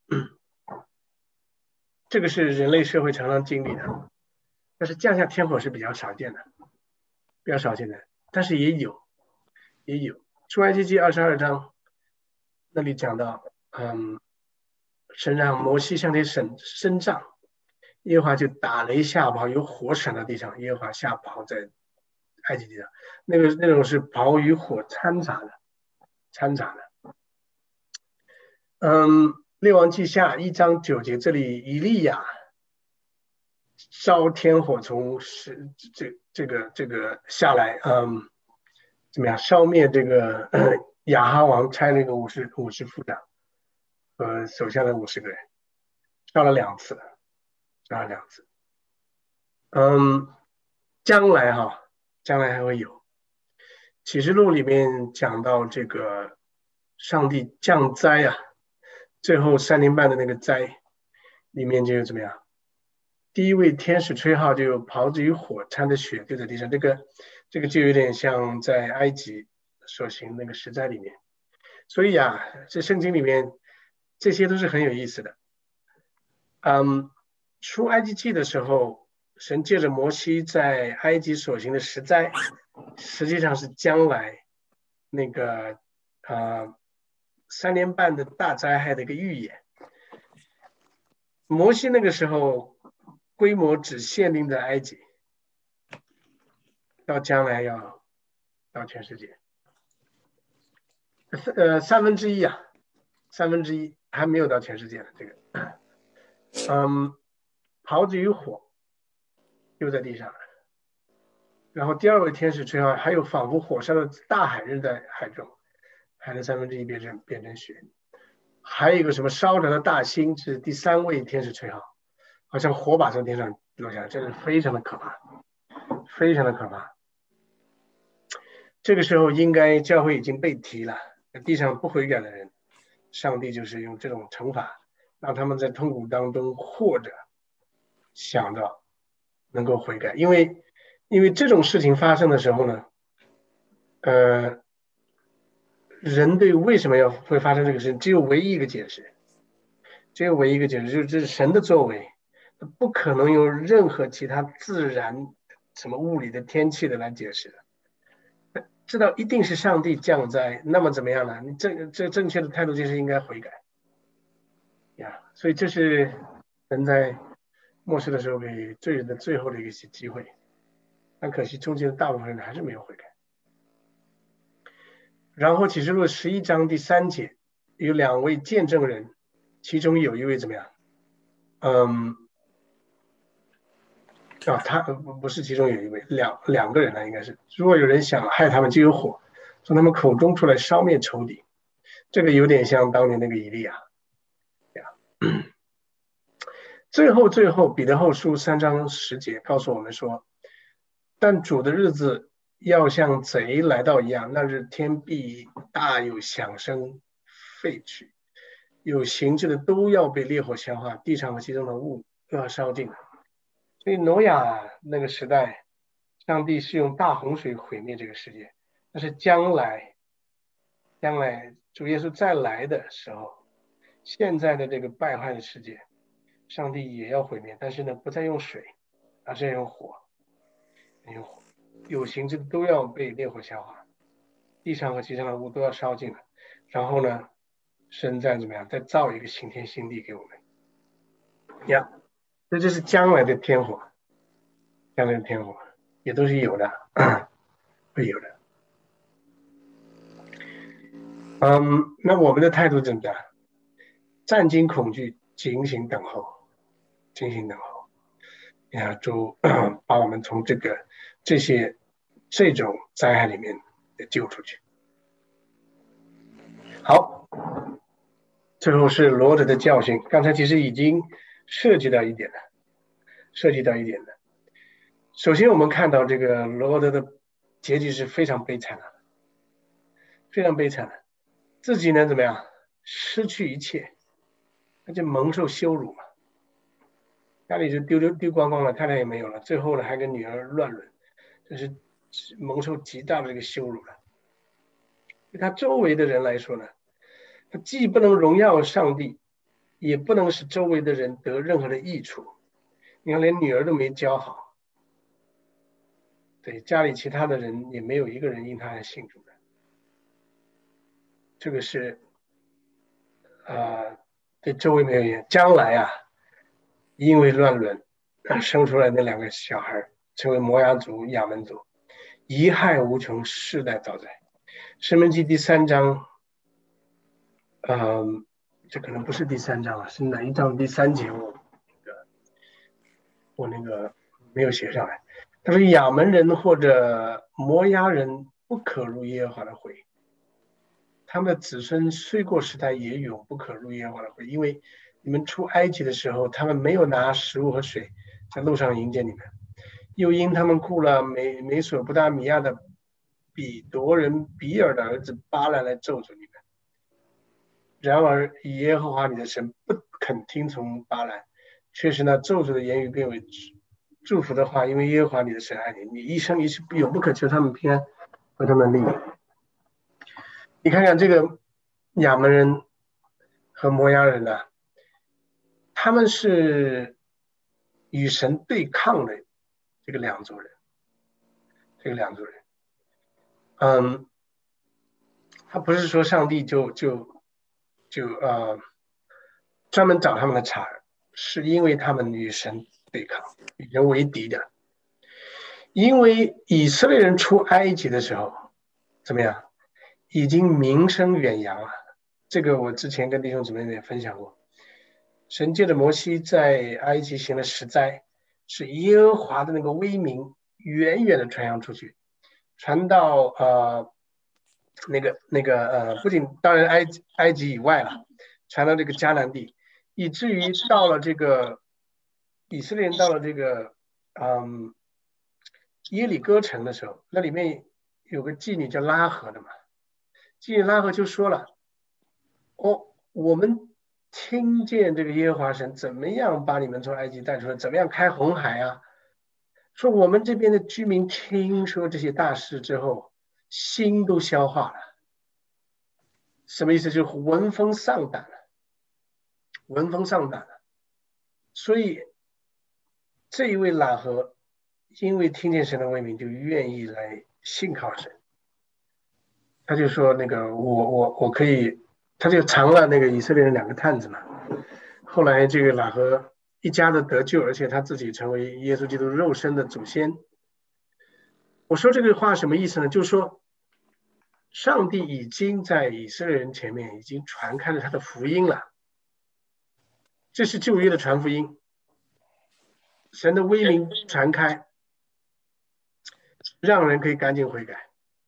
这个是人类社会常常经历的，但是降下天火是比较少见的，但是也有。出埃及记22章那里讲到，神让摩西向天伸杖，耶和华就打雷下雹，有火闪到地上，耶和华下雹在埃及地上，那种是雹与火掺杂的。列王记下1章9节，这里以利亚烧天火从这个下来，怎么样烧灭这个亚哈王差那个50副长和手下的50个人，烧了2次。将来还会有。启示录里面讲到这个上帝降灾最后3年半的那个灾里面就怎么样？第一位天使吹号，就有袍子与火掺着血丢在地上，这个就有点像在埃及所行那个十灾里面。所以这圣经里面这些都是很有意思的。出埃及记的时候，神借着摩西在埃及所行的十灾，实际上是将来那个3年半的大灾害的一个预演。摩西那个时候规模只限定在埃及，到将来要到全世界。1/3还没有到全世界的这个。袍子与火丢在地上，然后第2位天使吹号，还有仿佛火烧的大海扔在海中，海的1/3变成血。还有一个什么烧着的大星，是第3位天使吹号，好像火把从天上落下来，真是非常的可怕。 这个时候应该教会已经被提了，地上不悔改的人，上帝就是用这种惩罚，让他们在痛苦当中或者想着能够悔改，因为这种事情发生的时候呢，人对为什么会发生这个事情，只有唯一一个解释，就是这是神的作为，不可能用任何其他自然什么物理的天气的来解释的。知道一定是上帝降灾，那么怎么样呢？你这正确的态度就是应该悔改呀。所以这是人在末世的时候给罪人的最后的一个机会，但可惜中间的大部分人还是没有悔改。然后启示录11章第3节有2位见证人，其中有一位怎么样？他不是其中有一位，两个人呢，应该是。如果有人想害他们，就有火从他们口中出来烧灭仇敌。这个有点像当年那个以利亚。最后，彼得后书3章10节告诉我们说，但主的日子要像贼来到一样，那日天必大有响声废去，有形质的都要被烈火消化，地上和其中的物都要烧尽了。所以挪亚那个时代，上帝是用大洪水毁灭这个世界，但是将来主耶稣再来的时候，现在的这个败坏的世界，上帝也要毁灭，但是呢，不再用水，而是用火，有形质的都要被烈火消化，地上和其上的物都要烧尽了。然后呢，神再怎么样，再造一个新天新地给我们呀。这就是将来的天火，也都是有的，会有的。那我们的态度怎么样？战惊恐惧，警醒等候。主把我们从这种灾害里面救出去。好，最后是罗德的教训，刚才其实已经涉及到一点了。首先我们看到这个罗德的结局是非常悲惨的，自己呢怎么样失去一切，他就蒙受羞辱嘛，家里就丢光光了，太太也没有了，最后呢还跟女儿乱伦，这是蒙受极大的这个羞辱了。对他周围的人来说呢，他既不能荣耀上帝，也不能使周围的人得任何的益处。你看，连女儿都没教好，对家里其他的人也没有一个人因他而信主的。这个是对周围没有人。将来因为乱伦生出来那2个小孩成为摩押族、亚门族，贻害无穷，世代遭灾。申命记第3章，这可能不是第3章了，是哪一章第3节？我那个没有写上来。他说亚门人或者摩押人不可入耶和华的会，他们的子孙虽过时代也永不可入耶和华的会，因为你们出埃及的时候，他们没有拿食物和水在路上迎接你们，又因他们雇了美索不达米亚的比夺人比尔的儿子巴兰来咒诅你们。然而耶和华你的神不肯听从巴兰，确实呢，咒诅的言语变为祝福的话，因为耶和华你的神爱你，你一生一世永不可求他们平安和他们利益。你看看这个亚门人和摩押人他们是与神对抗的这个两族人。他不是说上帝就专门找他们的茬，是因为他们与神对抗，与人为敌的。因为以色列人出埃及的时候怎么样，已经名声远扬了。这个我之前跟弟兄姊妹也分享过，神借着摩西在埃及行了10灾，是耶和华的那个威名远远的传扬出去，传到不仅当然埃及以外了，传到这个迦南地，以至于到了这个以色列人到了这个耶利哥城的时候，那里面有个妓女叫拉合的嘛，妓女拉合就说了：我们听见这个耶和华神怎么样把你们从埃及带出来，怎么样开红海啊？说我们这边的居民听说这些大事之后，心都消化了。什么意思？就是闻风丧胆了，闻风丧胆了。所以这一位喇合，因为听见神的威名，就愿意来信靠神。他就说：“那个我可以。”他就藏了那个以色列人2个探子嘛。后来这个喇合一家的得救，而且他自己成为耶稣基督肉身的祖先。我说这个话什么意思呢？就是说，上帝已经在以色列人前面已经传开了他的福音了，这是旧约的传福音，神的威名传开，让人可以赶紧悔改。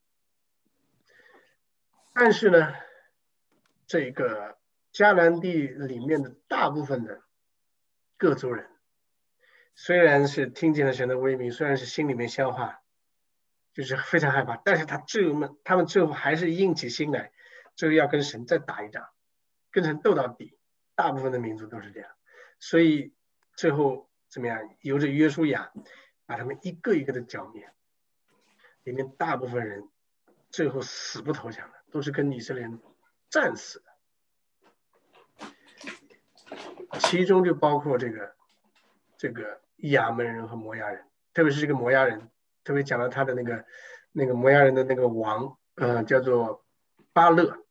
但是呢，这个迦南地里面的大部分的各族人，虽然是听见了神的威名，虽然是心里面消化，就是非常害怕，但是他们最后还是硬起心来，最后要跟神再打一仗，跟神斗到底。大部分的民族都是这样，所以最后怎么样？由着约书亚把他们一个一个的剿灭，里面大部分人最后死不投降的，都是跟以色列人战死的，其中就包括这个亚扪人和摩押人，特别是这个摩押人，特别讲到他的那个摩押人的那个王，叫做巴勒，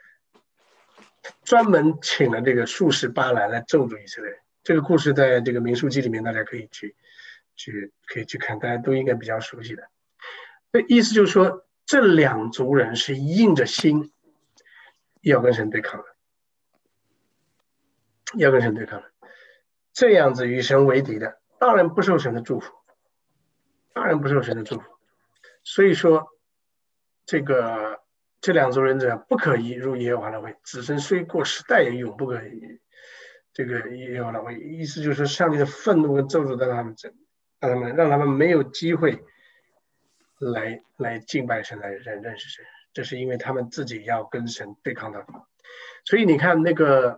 专门请了这个术士巴兰来咒诅以色列人。这个故事在这个民数记里面，大家可以去看，大家都应该比较熟悉的。这意思就是说，这2族人是硬着心要跟神对抗的，要跟神对抗的。这样子与神为敌的，当然不受神的祝福，当然不受神的祝福。所以说，这2族人者不可以入耶和华的会，子孙虽过10代也永不可以这个耶和华的会。意思就是说，上帝的愤怒跟咒诅让他们没有机会来敬拜神，来认识神。这是因为他们自己要跟神对抗到底。所以你看那个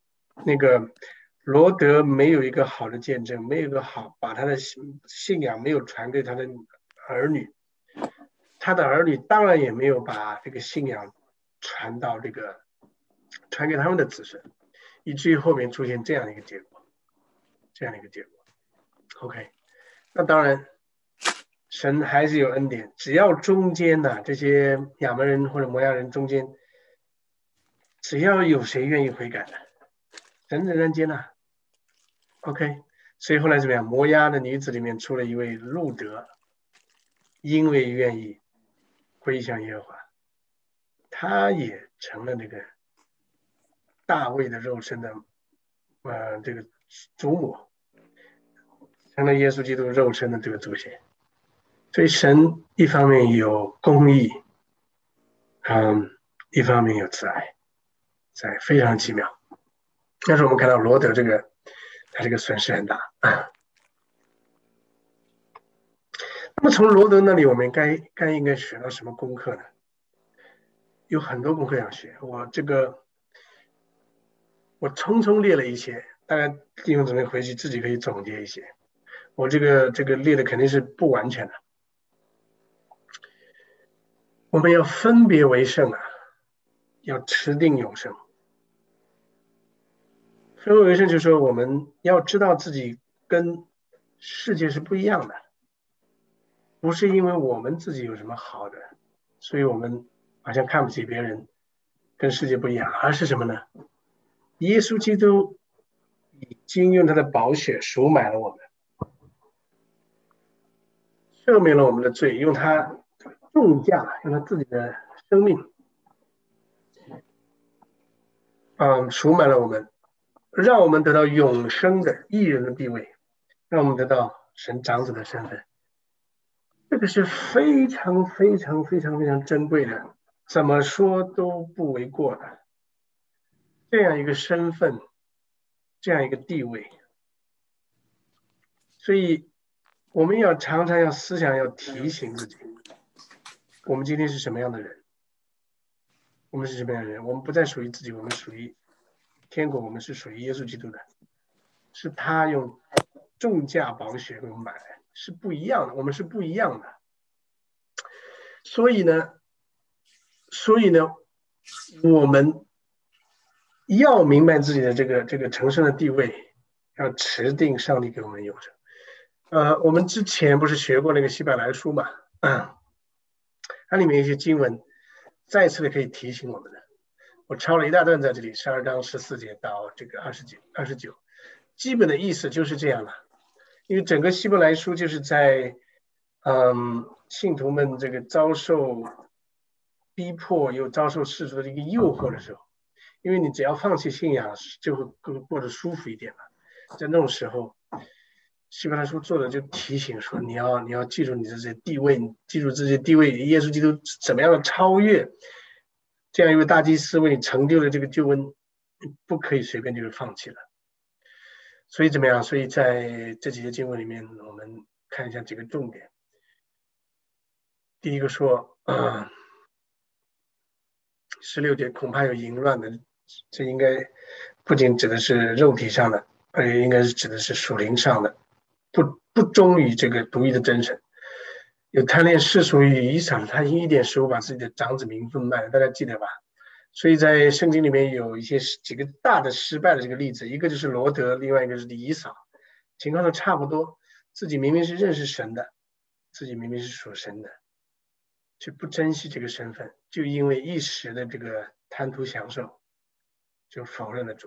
罗德没有一个好的见证，没有一个好把他的信仰没有传给他的儿女，他的儿女当然也没有把这个信仰传给他们的子孙，以至于后面出现这样的一个结果。OK， 那当然神还是有恩典，只要中间呢，这些亚扪人或者摩押人中间，只要有谁愿意悔改的，神仍然接纳。OK， 所以后来怎么样？摩押的女子里面出了一位路德，因为愿意归向耶和华，他也成了那个大卫的肉身的这个祖母，成了耶稣基督肉身的这个祖先。所以神一方面有公义，一方面有慈爱，非常奇妙。但是我们看到罗德他这个损失很大。那么从罗德那里，我们应该学到什么功课呢？有很多功课要学。我匆匆列了一些，大家弟兄姊妹回去自己可以总结一些。我这个列的肯定是不完全的。我们要分别为圣啊，要持定永生。分别为圣就是说，我们要知道自己跟世界是不一样的，不是因为我们自己有什么好的，所以我们好像看不起别人，跟世界不一样，而是什么呢？耶稣基督已经用他的宝血赎买了我们，赦免了我们的罪，用他重价，用他自己的生命，赎买了我们，让我们得到永生的义人的地位，让我们得到神长子的身份。这个是非常非常非常非常珍贵的，怎么说都不为过的。这样一个身份，这样一个地位，所以我们要常常要思想，要提醒自己， 我们今天是什么样的人？我们是什么样的人？我们不再属于自己，我们属于天国，我们是属于耶稣基督的，是他用重价宝血给我们买来，是不一样的，我们是不一样的。所以呢，我们要明白自己的这个成圣的地位，要持定上帝给我们的有着。我们之前不是学过那个希伯来书嘛？它里面有一些经文，再次的可以提醒我们的。我抄了一大段在这里，12章14节到这个29，基本的意思就是这样了。因为整个希伯来书就是在，信徒们这个遭受逼迫又遭受世俗的一个诱惑的时候，因为你只要放弃信仰，就会过得舒服一点嘛。在那种时候，希伯来书作者就提醒说，你要记住你的这些地位，你记住这些地位，耶稣基督怎么样的超越，这样一位大祭司为你成就了这个救恩，不可以随便就是放弃了。所以怎么样？所以在这几节经文里面，我们看一下几个重点。第一个说，16节恐怕有淫乱的，这应该不仅指的是肉体上的，而且应该是指的是属灵上的，不忠于这个独一的真神，有贪恋世俗与遗产，他因一点食物把自己的长子名分卖了，大家记得吧？所以在圣经里面有几个大的失败的这个例子，一个就是罗德，另外一个是以扫，情况都差不多，自己明明是认识神的，自己明明是属神的，却不珍惜这个身份，就因为一时的这个贪图享受，就否认了主，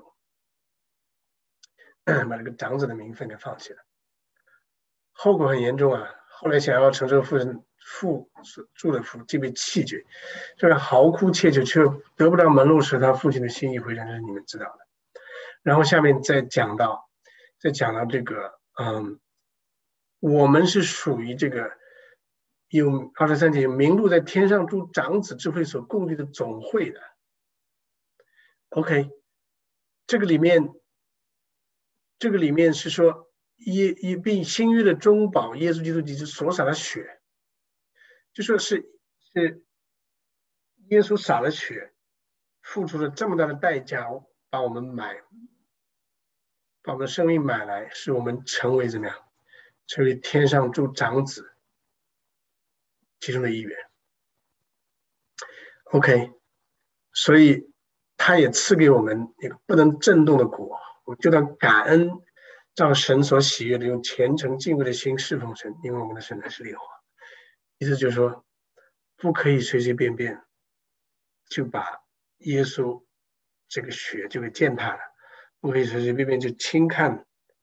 把这个长子的名分给放弃了，后果很严重啊！后来想要承受父所住的福，竟被弃绝，虽然嚎哭切求，却得不到门路时，他父亲的心意回转，这是你们知道的。然后下面再讲到这个，我们是属于这个有23节名录在天上诸长子智慧所共立的总会的。OK， 这个里面是说并新约的中保耶稣基督基督所洒的血，就说是耶稣洒了血，付出了这么大的代价，把我们生命买来，使我们成为怎么样？成为天上诸长子其中的一员。OK， 所以他也赐给我们一个不能震动的果，我就当感恩，照神所喜悦的，用虔诚敬畏的心侍奉神，因为我们的神乃是烈火。意思就是说，不可以随随便便就把耶稣这个血就给践踏了，不可以随随便便就轻看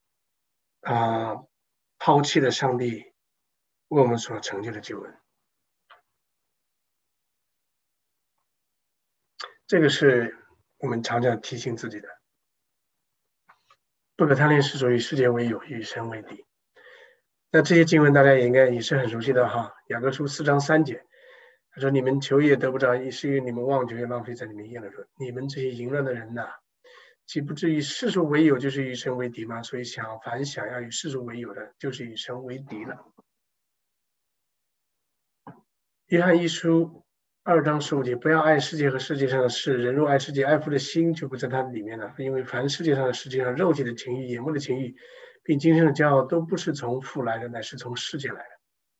抛弃了上帝为我们所成就的救恩。这个是我们常常提醒自己的，不可贪恋世俗，与世界为友，与神为敌。那这些经文大家也应该也是很熟悉的哈。雅各书4章3节，他说：“你们求也得不着，是因为你们忘却，浪费在你们咽了说，你们这些淫乱的人呐，岂不至于世俗为友，就是与神为敌吗？所以凡想要与世俗为友的，就是与神为敌了。”约翰一书2章15节，不要爱世界和世界上的事，人若爱世界，爱父的心就不在它里面了。因为凡世界上的事情上，肉体的情欲、眼目的情欲，并今生的骄傲，都不是从父来的，乃是从世界来的。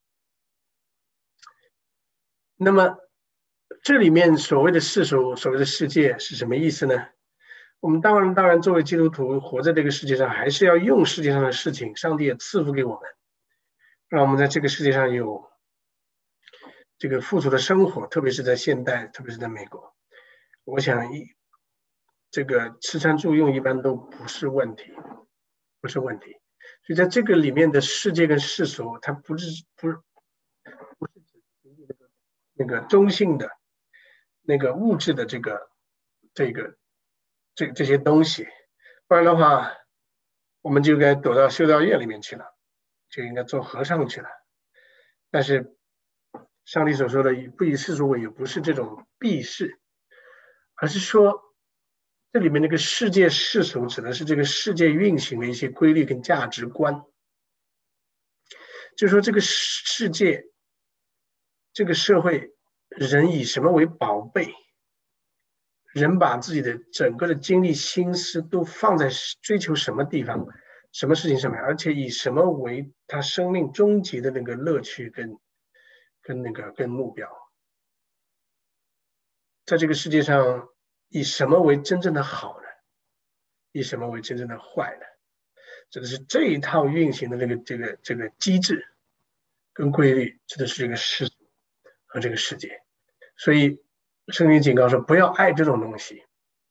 那么这里面所谓的世俗，所谓的世界是什么意思呢？我们当然作为基督徒活在这个世界上，还是要用世界上的事情，上帝也赐福给我们，让我们在这个世界上有这个富足的生活，特别是在现代，特别是在美国，我想这个吃穿住用一般都不是问题。所以在这个里面的世界跟世俗，它不是指那个中性的那个物质的这些东西，不然的话，我们就该躲到修道院里面去了，就应该做和尚去了。但是上帝所说的不以世俗为友，不是这种避世，而是说这里面那个世界世俗指的是这个世界运行的一些规律跟价值观。就是说这个世界这个社会人以什么为宝贝？人把自己的整个的精力、心思都放在追求什么地方、什么事情上面，而且以什么为他生命终极的那个乐趣跟目标？在这个世界上，以什么为真正的好呢？以什么为真正的坏呢？指的是这一套运行的这个机制跟规律，指的是这个世俗和这个世界。所以圣经警告说，不要爱这种东西。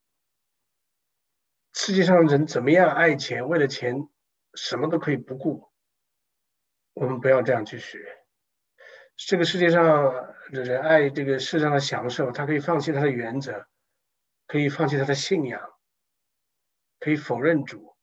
世界上人怎么样爱钱，为了钱什么都可以不顾，我们不要这样去学。这个世界上的人爱这个世上的享受，他可以放弃他的原则，可以放弃他的信仰，可以否认主，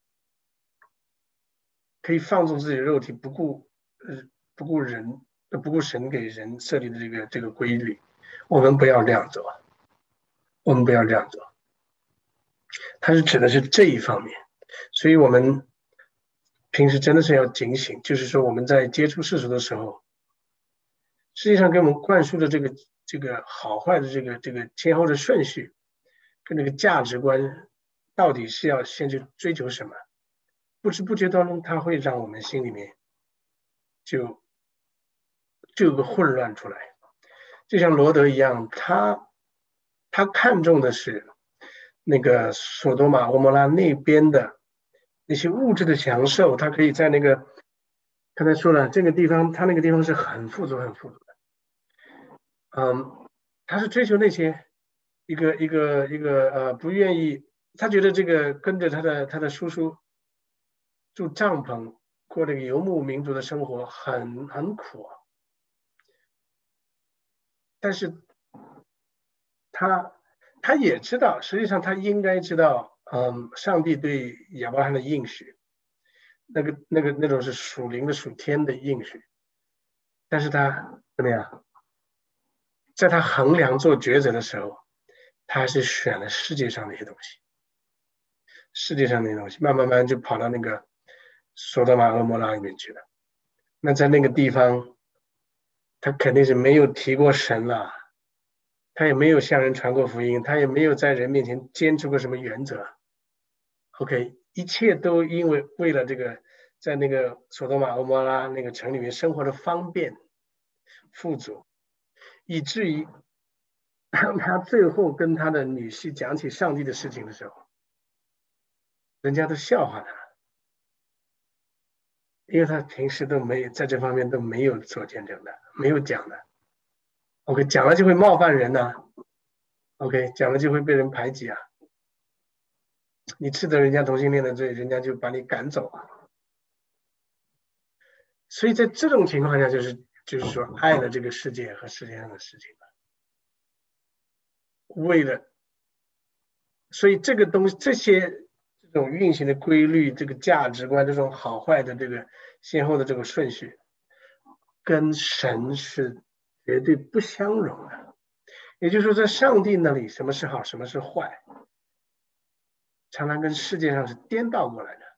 可以放纵自己的肉体，不顾人，不顾神给人设立的这个规律。我们不要这样做，我们不要这样做。它是指的是这一方面，所以我们平时真的是要警醒，就是说我们在接触世俗的时候，世界上给我们灌输的这个好坏的这个前后的顺序，跟这个价值观，到底是要先去追求什么？不知不觉当中，它会让我们心里面就有个混乱出来。就像罗德一样，他看重的是那个索多玛蛾摩拉那边的那些物质的享受，他可以在那个刚才说了，这个地方他那个地方是很富足、很富足的。他是追求那些一个不愿意，他觉得这个跟着他的叔叔住帐篷过这个游牧民族的生活很苦，但是他也知道，实际上他应该知道，上帝对亚伯拉罕的应许，那种是属灵的属天的应许，但是他怎么样？在他衡量做抉择的时候，他还是选了世界上那些东西，世界上那些东西，慢慢就跑到那个索多玛蛾摩拉里面去了。那在那个地方，他肯定是没有提过神了，他也没有向人传过福音，他也没有在人面前坚持过什么原则。OK， 一切都因为为了这个，在那个索多玛蛾摩拉那个城里面生活的方便、富足，以至于当他最后跟他的女婿讲起上帝的事情的时候，人家都笑话他，因为他平时都没有在这方面都没有做见证的，没有讲的。OK， 讲了就会冒犯人呐、OK， 讲了就会被人排挤啊。你斥责人家同性恋的罪，人家就把你赶走啊。所以在这种情况下，就是说，爱了这个世界和世界上的事情了，为了，所以这个东西，这些这种运行的规律，这个价值观，这种好坏的这个先后的这个顺序，跟神是绝对不相容的。也就是说，在上帝那里，什么是好，什么是坏，常常跟世界上是颠倒过来的。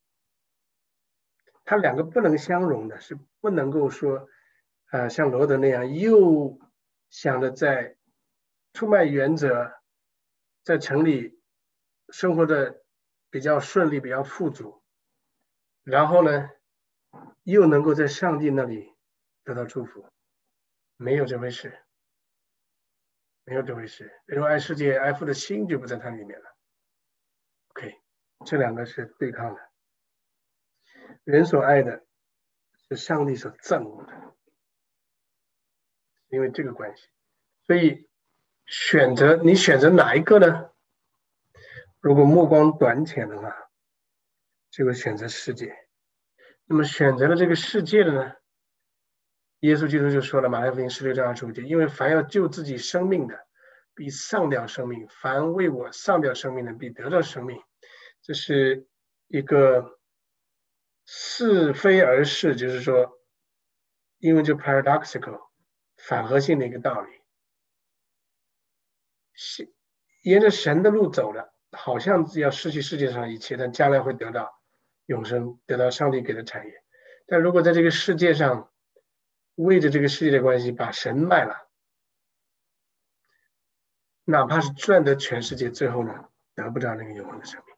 它两个不能相容的，是不能够说，像罗德那样又想着在出卖原则，在城里生活的比较顺利、比较富足，然后呢，又能够在上帝那里得到祝福，没有这回事，没有这回事。因为爱世界、爱父的心就不在它里面了。OK， 这两个是对抗的。人所爱的是上帝所憎恶的，因为这个关系，所以你选择哪一个呢？如果目光短浅的话，就会选择世界。那么选择了这个世界的呢？耶稣基督就说了，马太福音16章25节，因为凡要救自己生命的，必丧掉生命；凡为我丧掉生命的，必得到生命。这是一个是非而是，就是说，英文就 paradoxical， 反合性的一个道理。沿着神的路走了，好像要失去世界上一切，但将来会得到永生，得到上帝给的产业。但如果在这个世界上，为着这个世界的关系把神卖了， 哪怕是赚得全世界，最后呢得不到那个永恒的生命。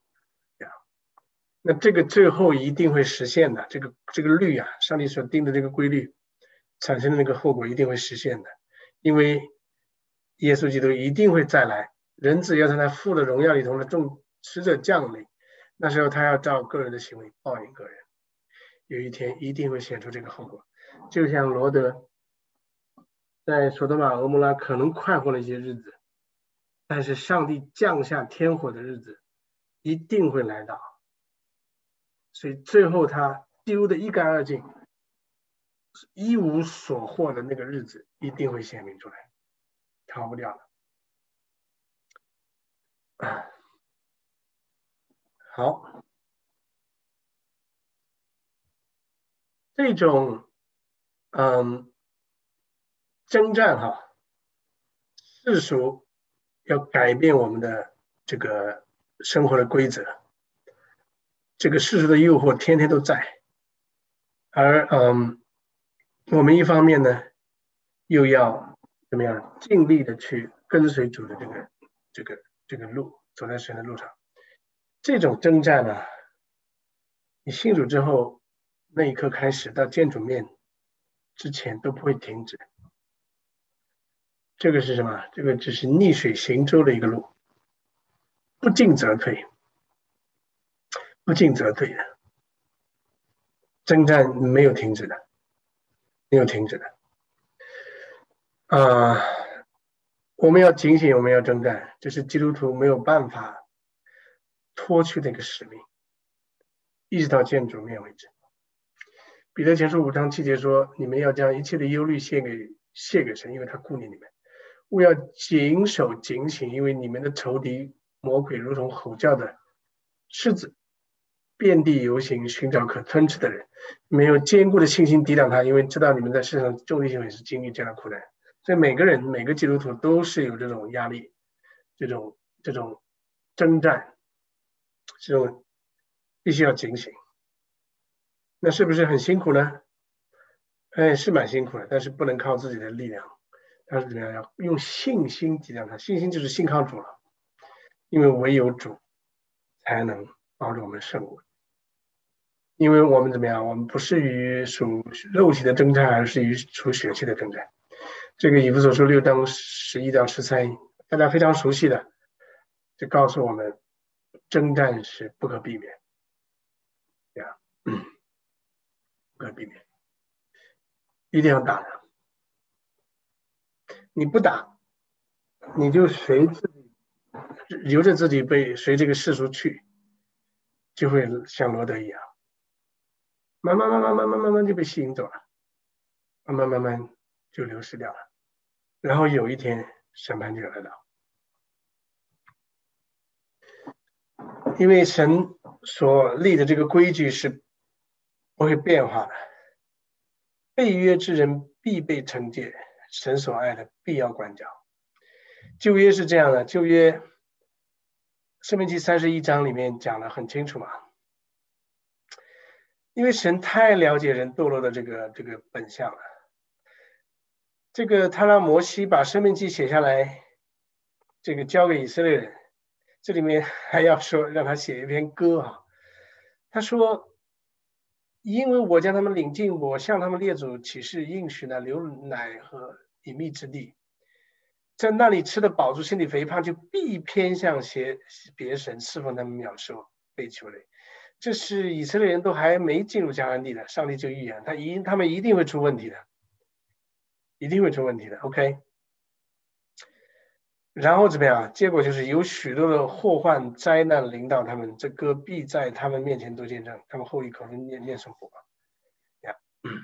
那这个最后一定会实现的，这个律啊，上帝所定的这个规律产生的那个后果一定会实现的，因为耶稣基督一定会再来，人子要在他父的荣耀里头的众使者降临，那时候他要照个人的行为报应个人，有一天一定会显出这个后果。就像罗德在索多玛俄摩拉可能快活了一些日子，但是上帝降下天火的日子一定会来到，所以最后他丢得一干二净，一无所获的那个日子一定会显明出来，逃不掉了。好，这种征战世俗要改变我们的这个生活的规则，这个世俗的诱惑天天都在，而我们一方面呢又要怎么样尽力的去跟随主的这个路，走在神的路上。这种征战啊，你信主之后那一刻开始到见主面之前都不会停止。这个是什么？这个只是逆水行舟的一个路，不进则退，不进则退的。征战没有停止的，没有停止的。我们要警醒，我们要征战，这是基督徒没有办法脱去的一个使命，一直到见主面为止。彼得前书5章7节说：“你们要将一切的忧虑卸给神，因为他顾念你们。务要谨守警醒，因为你们的仇敌魔鬼如同吼叫的狮子，遍地游行，寻找可吞吃的人。没有坚固的信心抵挡他，因为知道你们在世上众弟兄也是经历这样的苦难。”所以每个人每个基督徒都是有这种压力，这种征战，这种必须要警醒。那是不是很辛苦呢？是蛮辛苦的，但是不能靠自己的力量，但是怎么样？要用信心抵挡它。信心就是信靠主了，因为唯有主才能帮助我们胜过。因为我们怎么样？我们不是与属肉体的征战，而是与属血气的征战。这个以弗所书6章11到13，大家非常熟悉的，就告诉我们，征战是不可避免，不可避免，一定要打的。你不打，你就随自己，由着自己被随这个世俗去，就会像罗德一样，慢慢就被吸引走了，慢慢就流失掉了。然后有一天审判就来到，因为神所立的这个规矩是不会变化的，被约之人必被惩戒，神所爱的必要管教。旧约是这样的，旧约申命记31章里面讲得很清楚嘛，因为神太了解人堕落的这个本相了。这个他让摩西把申命记写下来，这个交给以色列人，这里面还要说让他写一篇歌他说，因为我将他们领进我向他们列祖起誓应许的流奶和隐秘之地，在那里吃的饱足，身体肥胖，就必偏向别神，侍奉他们，藐视我，被求类。这是以色列人都还没进入迦南地的，上帝就预言他们一定会出问题的，一定会出问题的。OK， 然后怎么样？结果就是有许多的祸患灾难临到他们，这歌必在他们面前做见证，他们后裔口中念诵火呀。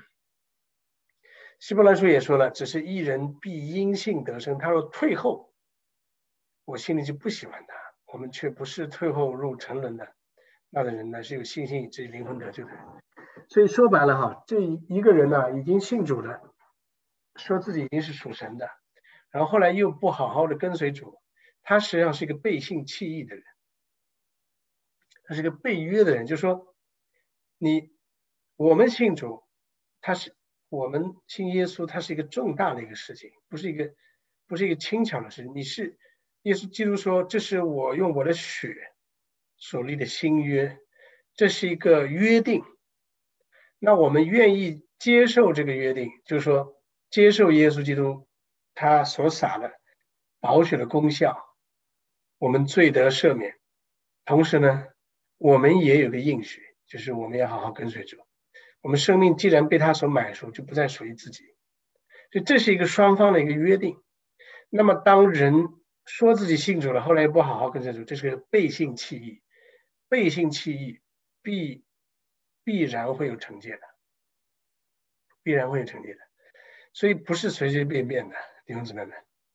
希伯来书也说了，只是一人必因信得生，他若退后，我心里就不喜欢他。我们却不是退后入沉沦的，那的人呢是有信心以至于灵魂得救的人。所以说白了这一个人呢已经信主了，说自己已经是属神的，然后后来又不好好的跟随主，他实际上是一个背信弃义的人，他是一个背约的人。就是说我们信主，我们信耶稣，它是一个重大的一个事情，不是不是一个轻巧的事情。耶稣基督说，这是我用我的血所立的新约，这是一个约定。那我们愿意接受这个约定，就是说接受耶稣基督他所洒的宝血的功效，我们罪得赦免。同时呢，我们也有个应许，就是我们要好好跟随主。我们生命既然被他所买赎，就不再属于自己。所以这是一个双方的一个约定。那么当人说自己信主了，后来又不好好跟随主，这是个背信弃义。背信弃义必然会有惩戒的，必然会有惩戒的。所以不是随随便便的，弟兄姊妹们。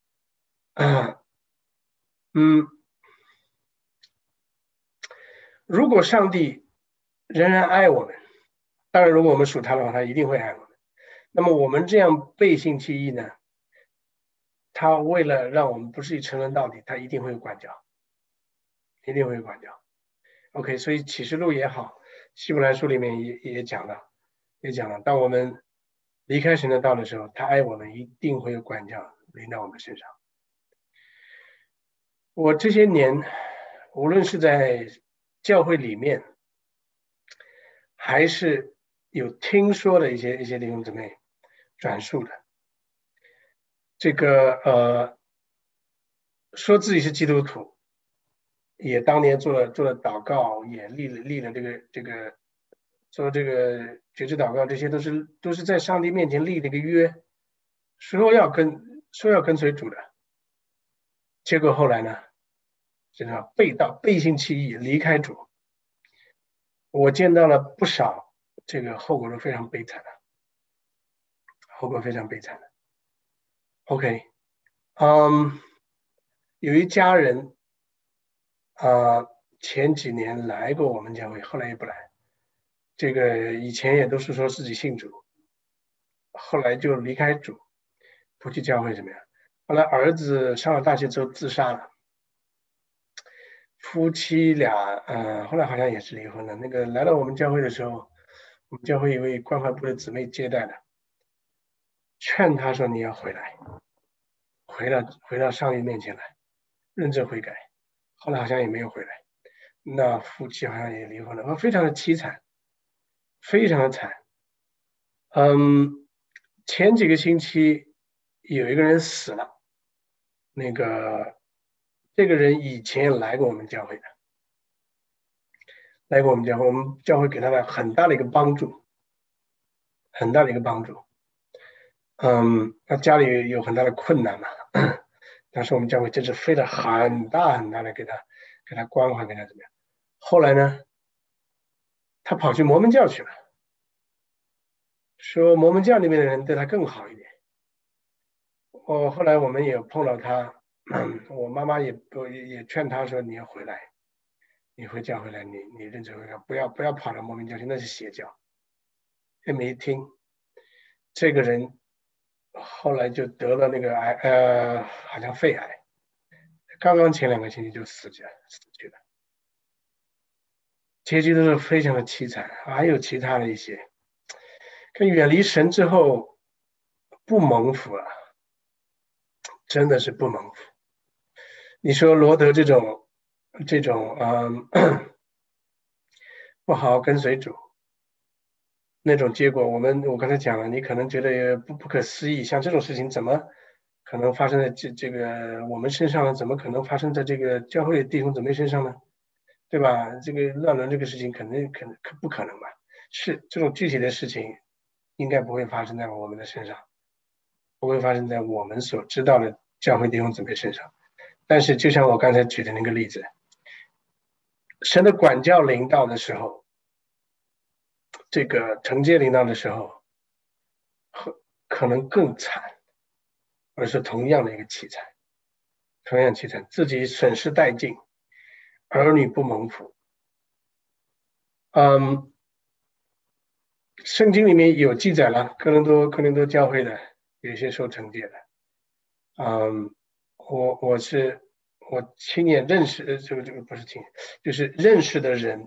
如果上帝仍然爱我们，当然如果我们属他的话，他一定会爱我们。那么我们这样背信弃义呢，他为了让我们不至于沉沦到底，他一定会有管教，一定会有管教。OK， 所以启示录也好，希伯来书里面也讲了，当我们离开神的道的时候，他爱我们，一定会有管教临到我们身上。我这些年，无论是在教会里面，还是有听说的一些弟兄姊妹转述的，这个说自己是基督徒，也当年做了祷告，也立了这个做这个决志祷告，这些都是在上帝面前立了个约，说要跟随主的。结果后来呢，这个背信弃义，离开主。我见到了不少，这个后果都非常悲惨的，后果非常悲惨的。OK， 有一家人前几年来过我们教会，后来也不来。这个以前也都是说自己信主，后来就离开主，不去教会怎么样？后来儿子上了大学之后自杀了，夫妻俩后来好像也是离婚了。那个来到我们教会的时候，我们教会一位关怀部的姊妹接待的，劝他说你要回来，回到上帝面前来，认真悔改。后来好像也没有回来，那夫妻好像也离婚了，非常的凄惨，非常的惨。前几个星期有一个人死了，这个人以前也来过我们教会的，我们教会给他了很大的一个帮助，很大的一个帮助。他家里有很大的困难嘛，但是我们教会真是费了很大的给他关怀，给他怎么样？后来呢，他跑去摩门教去了，说摩门教里面的人对他更好一点。后来我们也碰到他，我妈妈也劝他说你要回来，你回教回来，你认真悔改，不要跑到摩门教去，那是邪教。也没听，这个人后来就得了那个癌，好像肺癌，刚刚前2个星期就死去了。结局都是非常的凄惨，还有其他的一些，跟远离神之后不蒙福了，真的是不蒙福。你说罗德这种不好好跟随主那种结果，我刚才讲了，你可能觉得不可思议，像这种事情怎么可能发生在这个我们身上呢？怎么可能发生在这个教会弟兄姊妹身上呢？对吧？这个乱伦这个事情不可能吧？是这种具体的事情，应该不会发生在我们的身上，不会发生在我们所知道的教会弟兄姊妹身上。但是，就像我刚才举的那个例子，神的管教临到的时候，这个惩戒临到的时候，可能更惨，而是同样的一个凄惨，同样凄惨，自己损失殆尽，儿女不蒙福。圣经里面有记载了哥林多教会的有一些受惩戒的。我亲眼认识这个不是亲眼，就是认识的人，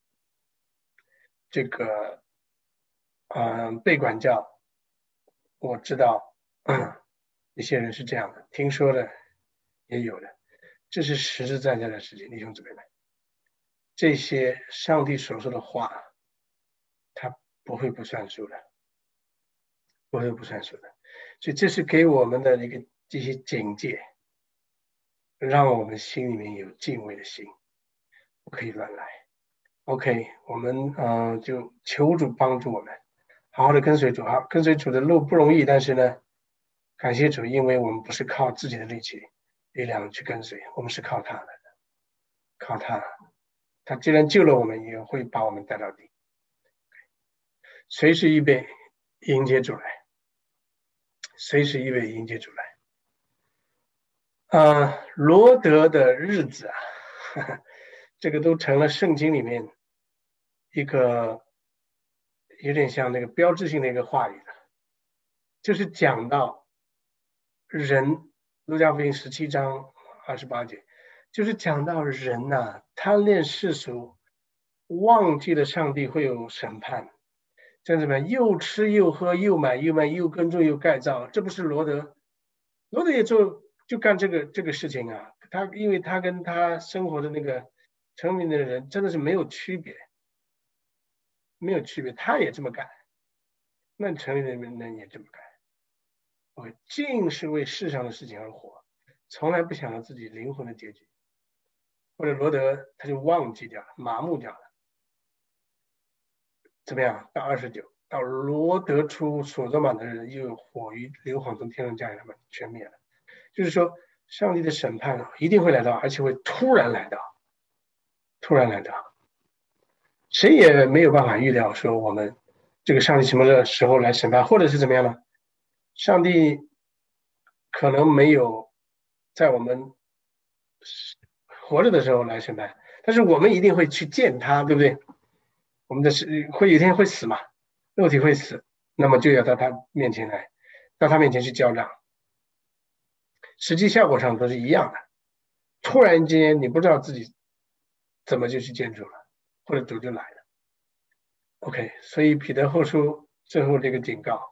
这个被管教，我知道一些人是这样的，听说的也有的，这是实实在在的事情，弟兄姊妹们。这些上帝所说的话，他不会不算数的，不会不算数的。所以这是给我们的这些警戒，让我们心里面有敬畏的心，不可以乱来。OK， 我们就求主帮助我们，好好的跟随主啊，跟随主的路不容易，但是呢，感谢主，因为我们不是靠自己的力量去跟随，我们是靠他的，靠他。他既然救了我们，也会把我们带到底。随时预备迎接主来，随时预备迎接主来。罗德的日子啊，呵呵，这个都成了圣经里面一个有点像那个标志性的一个话语了，就是讲到人，路加福音17章28节，就是讲到人呐，贪恋世俗，忘记了上帝会有审判。这样怎么样？又吃又喝又买又卖又耕种又盖造，这不是罗德？罗德也就干这个事情啊。因为他跟他生活的那个城里的人真的是没有区别，没有区别，他也这么干，那城里的人也这么干。我尽是为世上的事情而活，从来不想到自己灵魂的结局。或者罗德他就忘记掉了，麻木掉了。怎么样？到29，到罗德出所罗玛的人，又有火与硫磺从天上降下，他们全灭了。就是说，上帝的审判一定会来到，而且会突然来到，突然来到。谁也没有办法预料说我们这个上帝什么的时候来审判，或者是怎么样呢？上帝可能没有在我们活着的时候来审判，但是我们一定会去见他，对不对？我们的会有一天会死嘛，肉体会死，那么就要到他面前来，到他面前去交账。实际效果上都是一样的。突然间，你不知道自己怎么就去见主了，或者主就来了。OK， 所以彼得后书最后这个警告，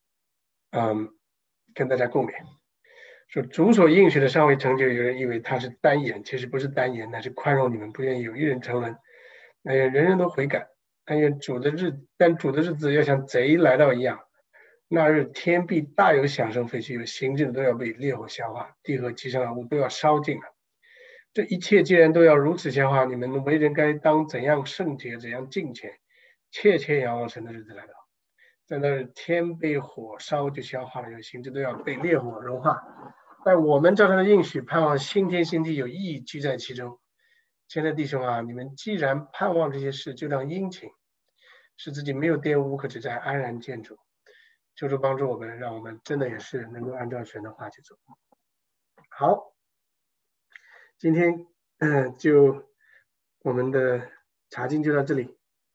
跟大家共勉，说主所应许的尚未成就，有人以为他是单言，其实不是单言，乃是宽容你们，不愿意有一人成人，人人都悔改。但主的日子要像贼来到一样，那日天必大有响声废去，有行迹的都要被烈火消化，地和其上的物都要烧尽了。这一切既然都要如此消化，你们为人该当怎样圣洁，怎样敬虔，切切仰望神的日子来到。在那日天被火烧就消化了，有行迹都要被烈火融化。但我们照他的应许，盼望新天新地，有义居在其中。亲爱的弟兄啊，你们既然盼望这些事，就当殷勤，使自己没有玷污，可只在安然见主。求主帮助我们，让我们真的也是能够按照神的话去做。好，今天就我们的查经就到这里。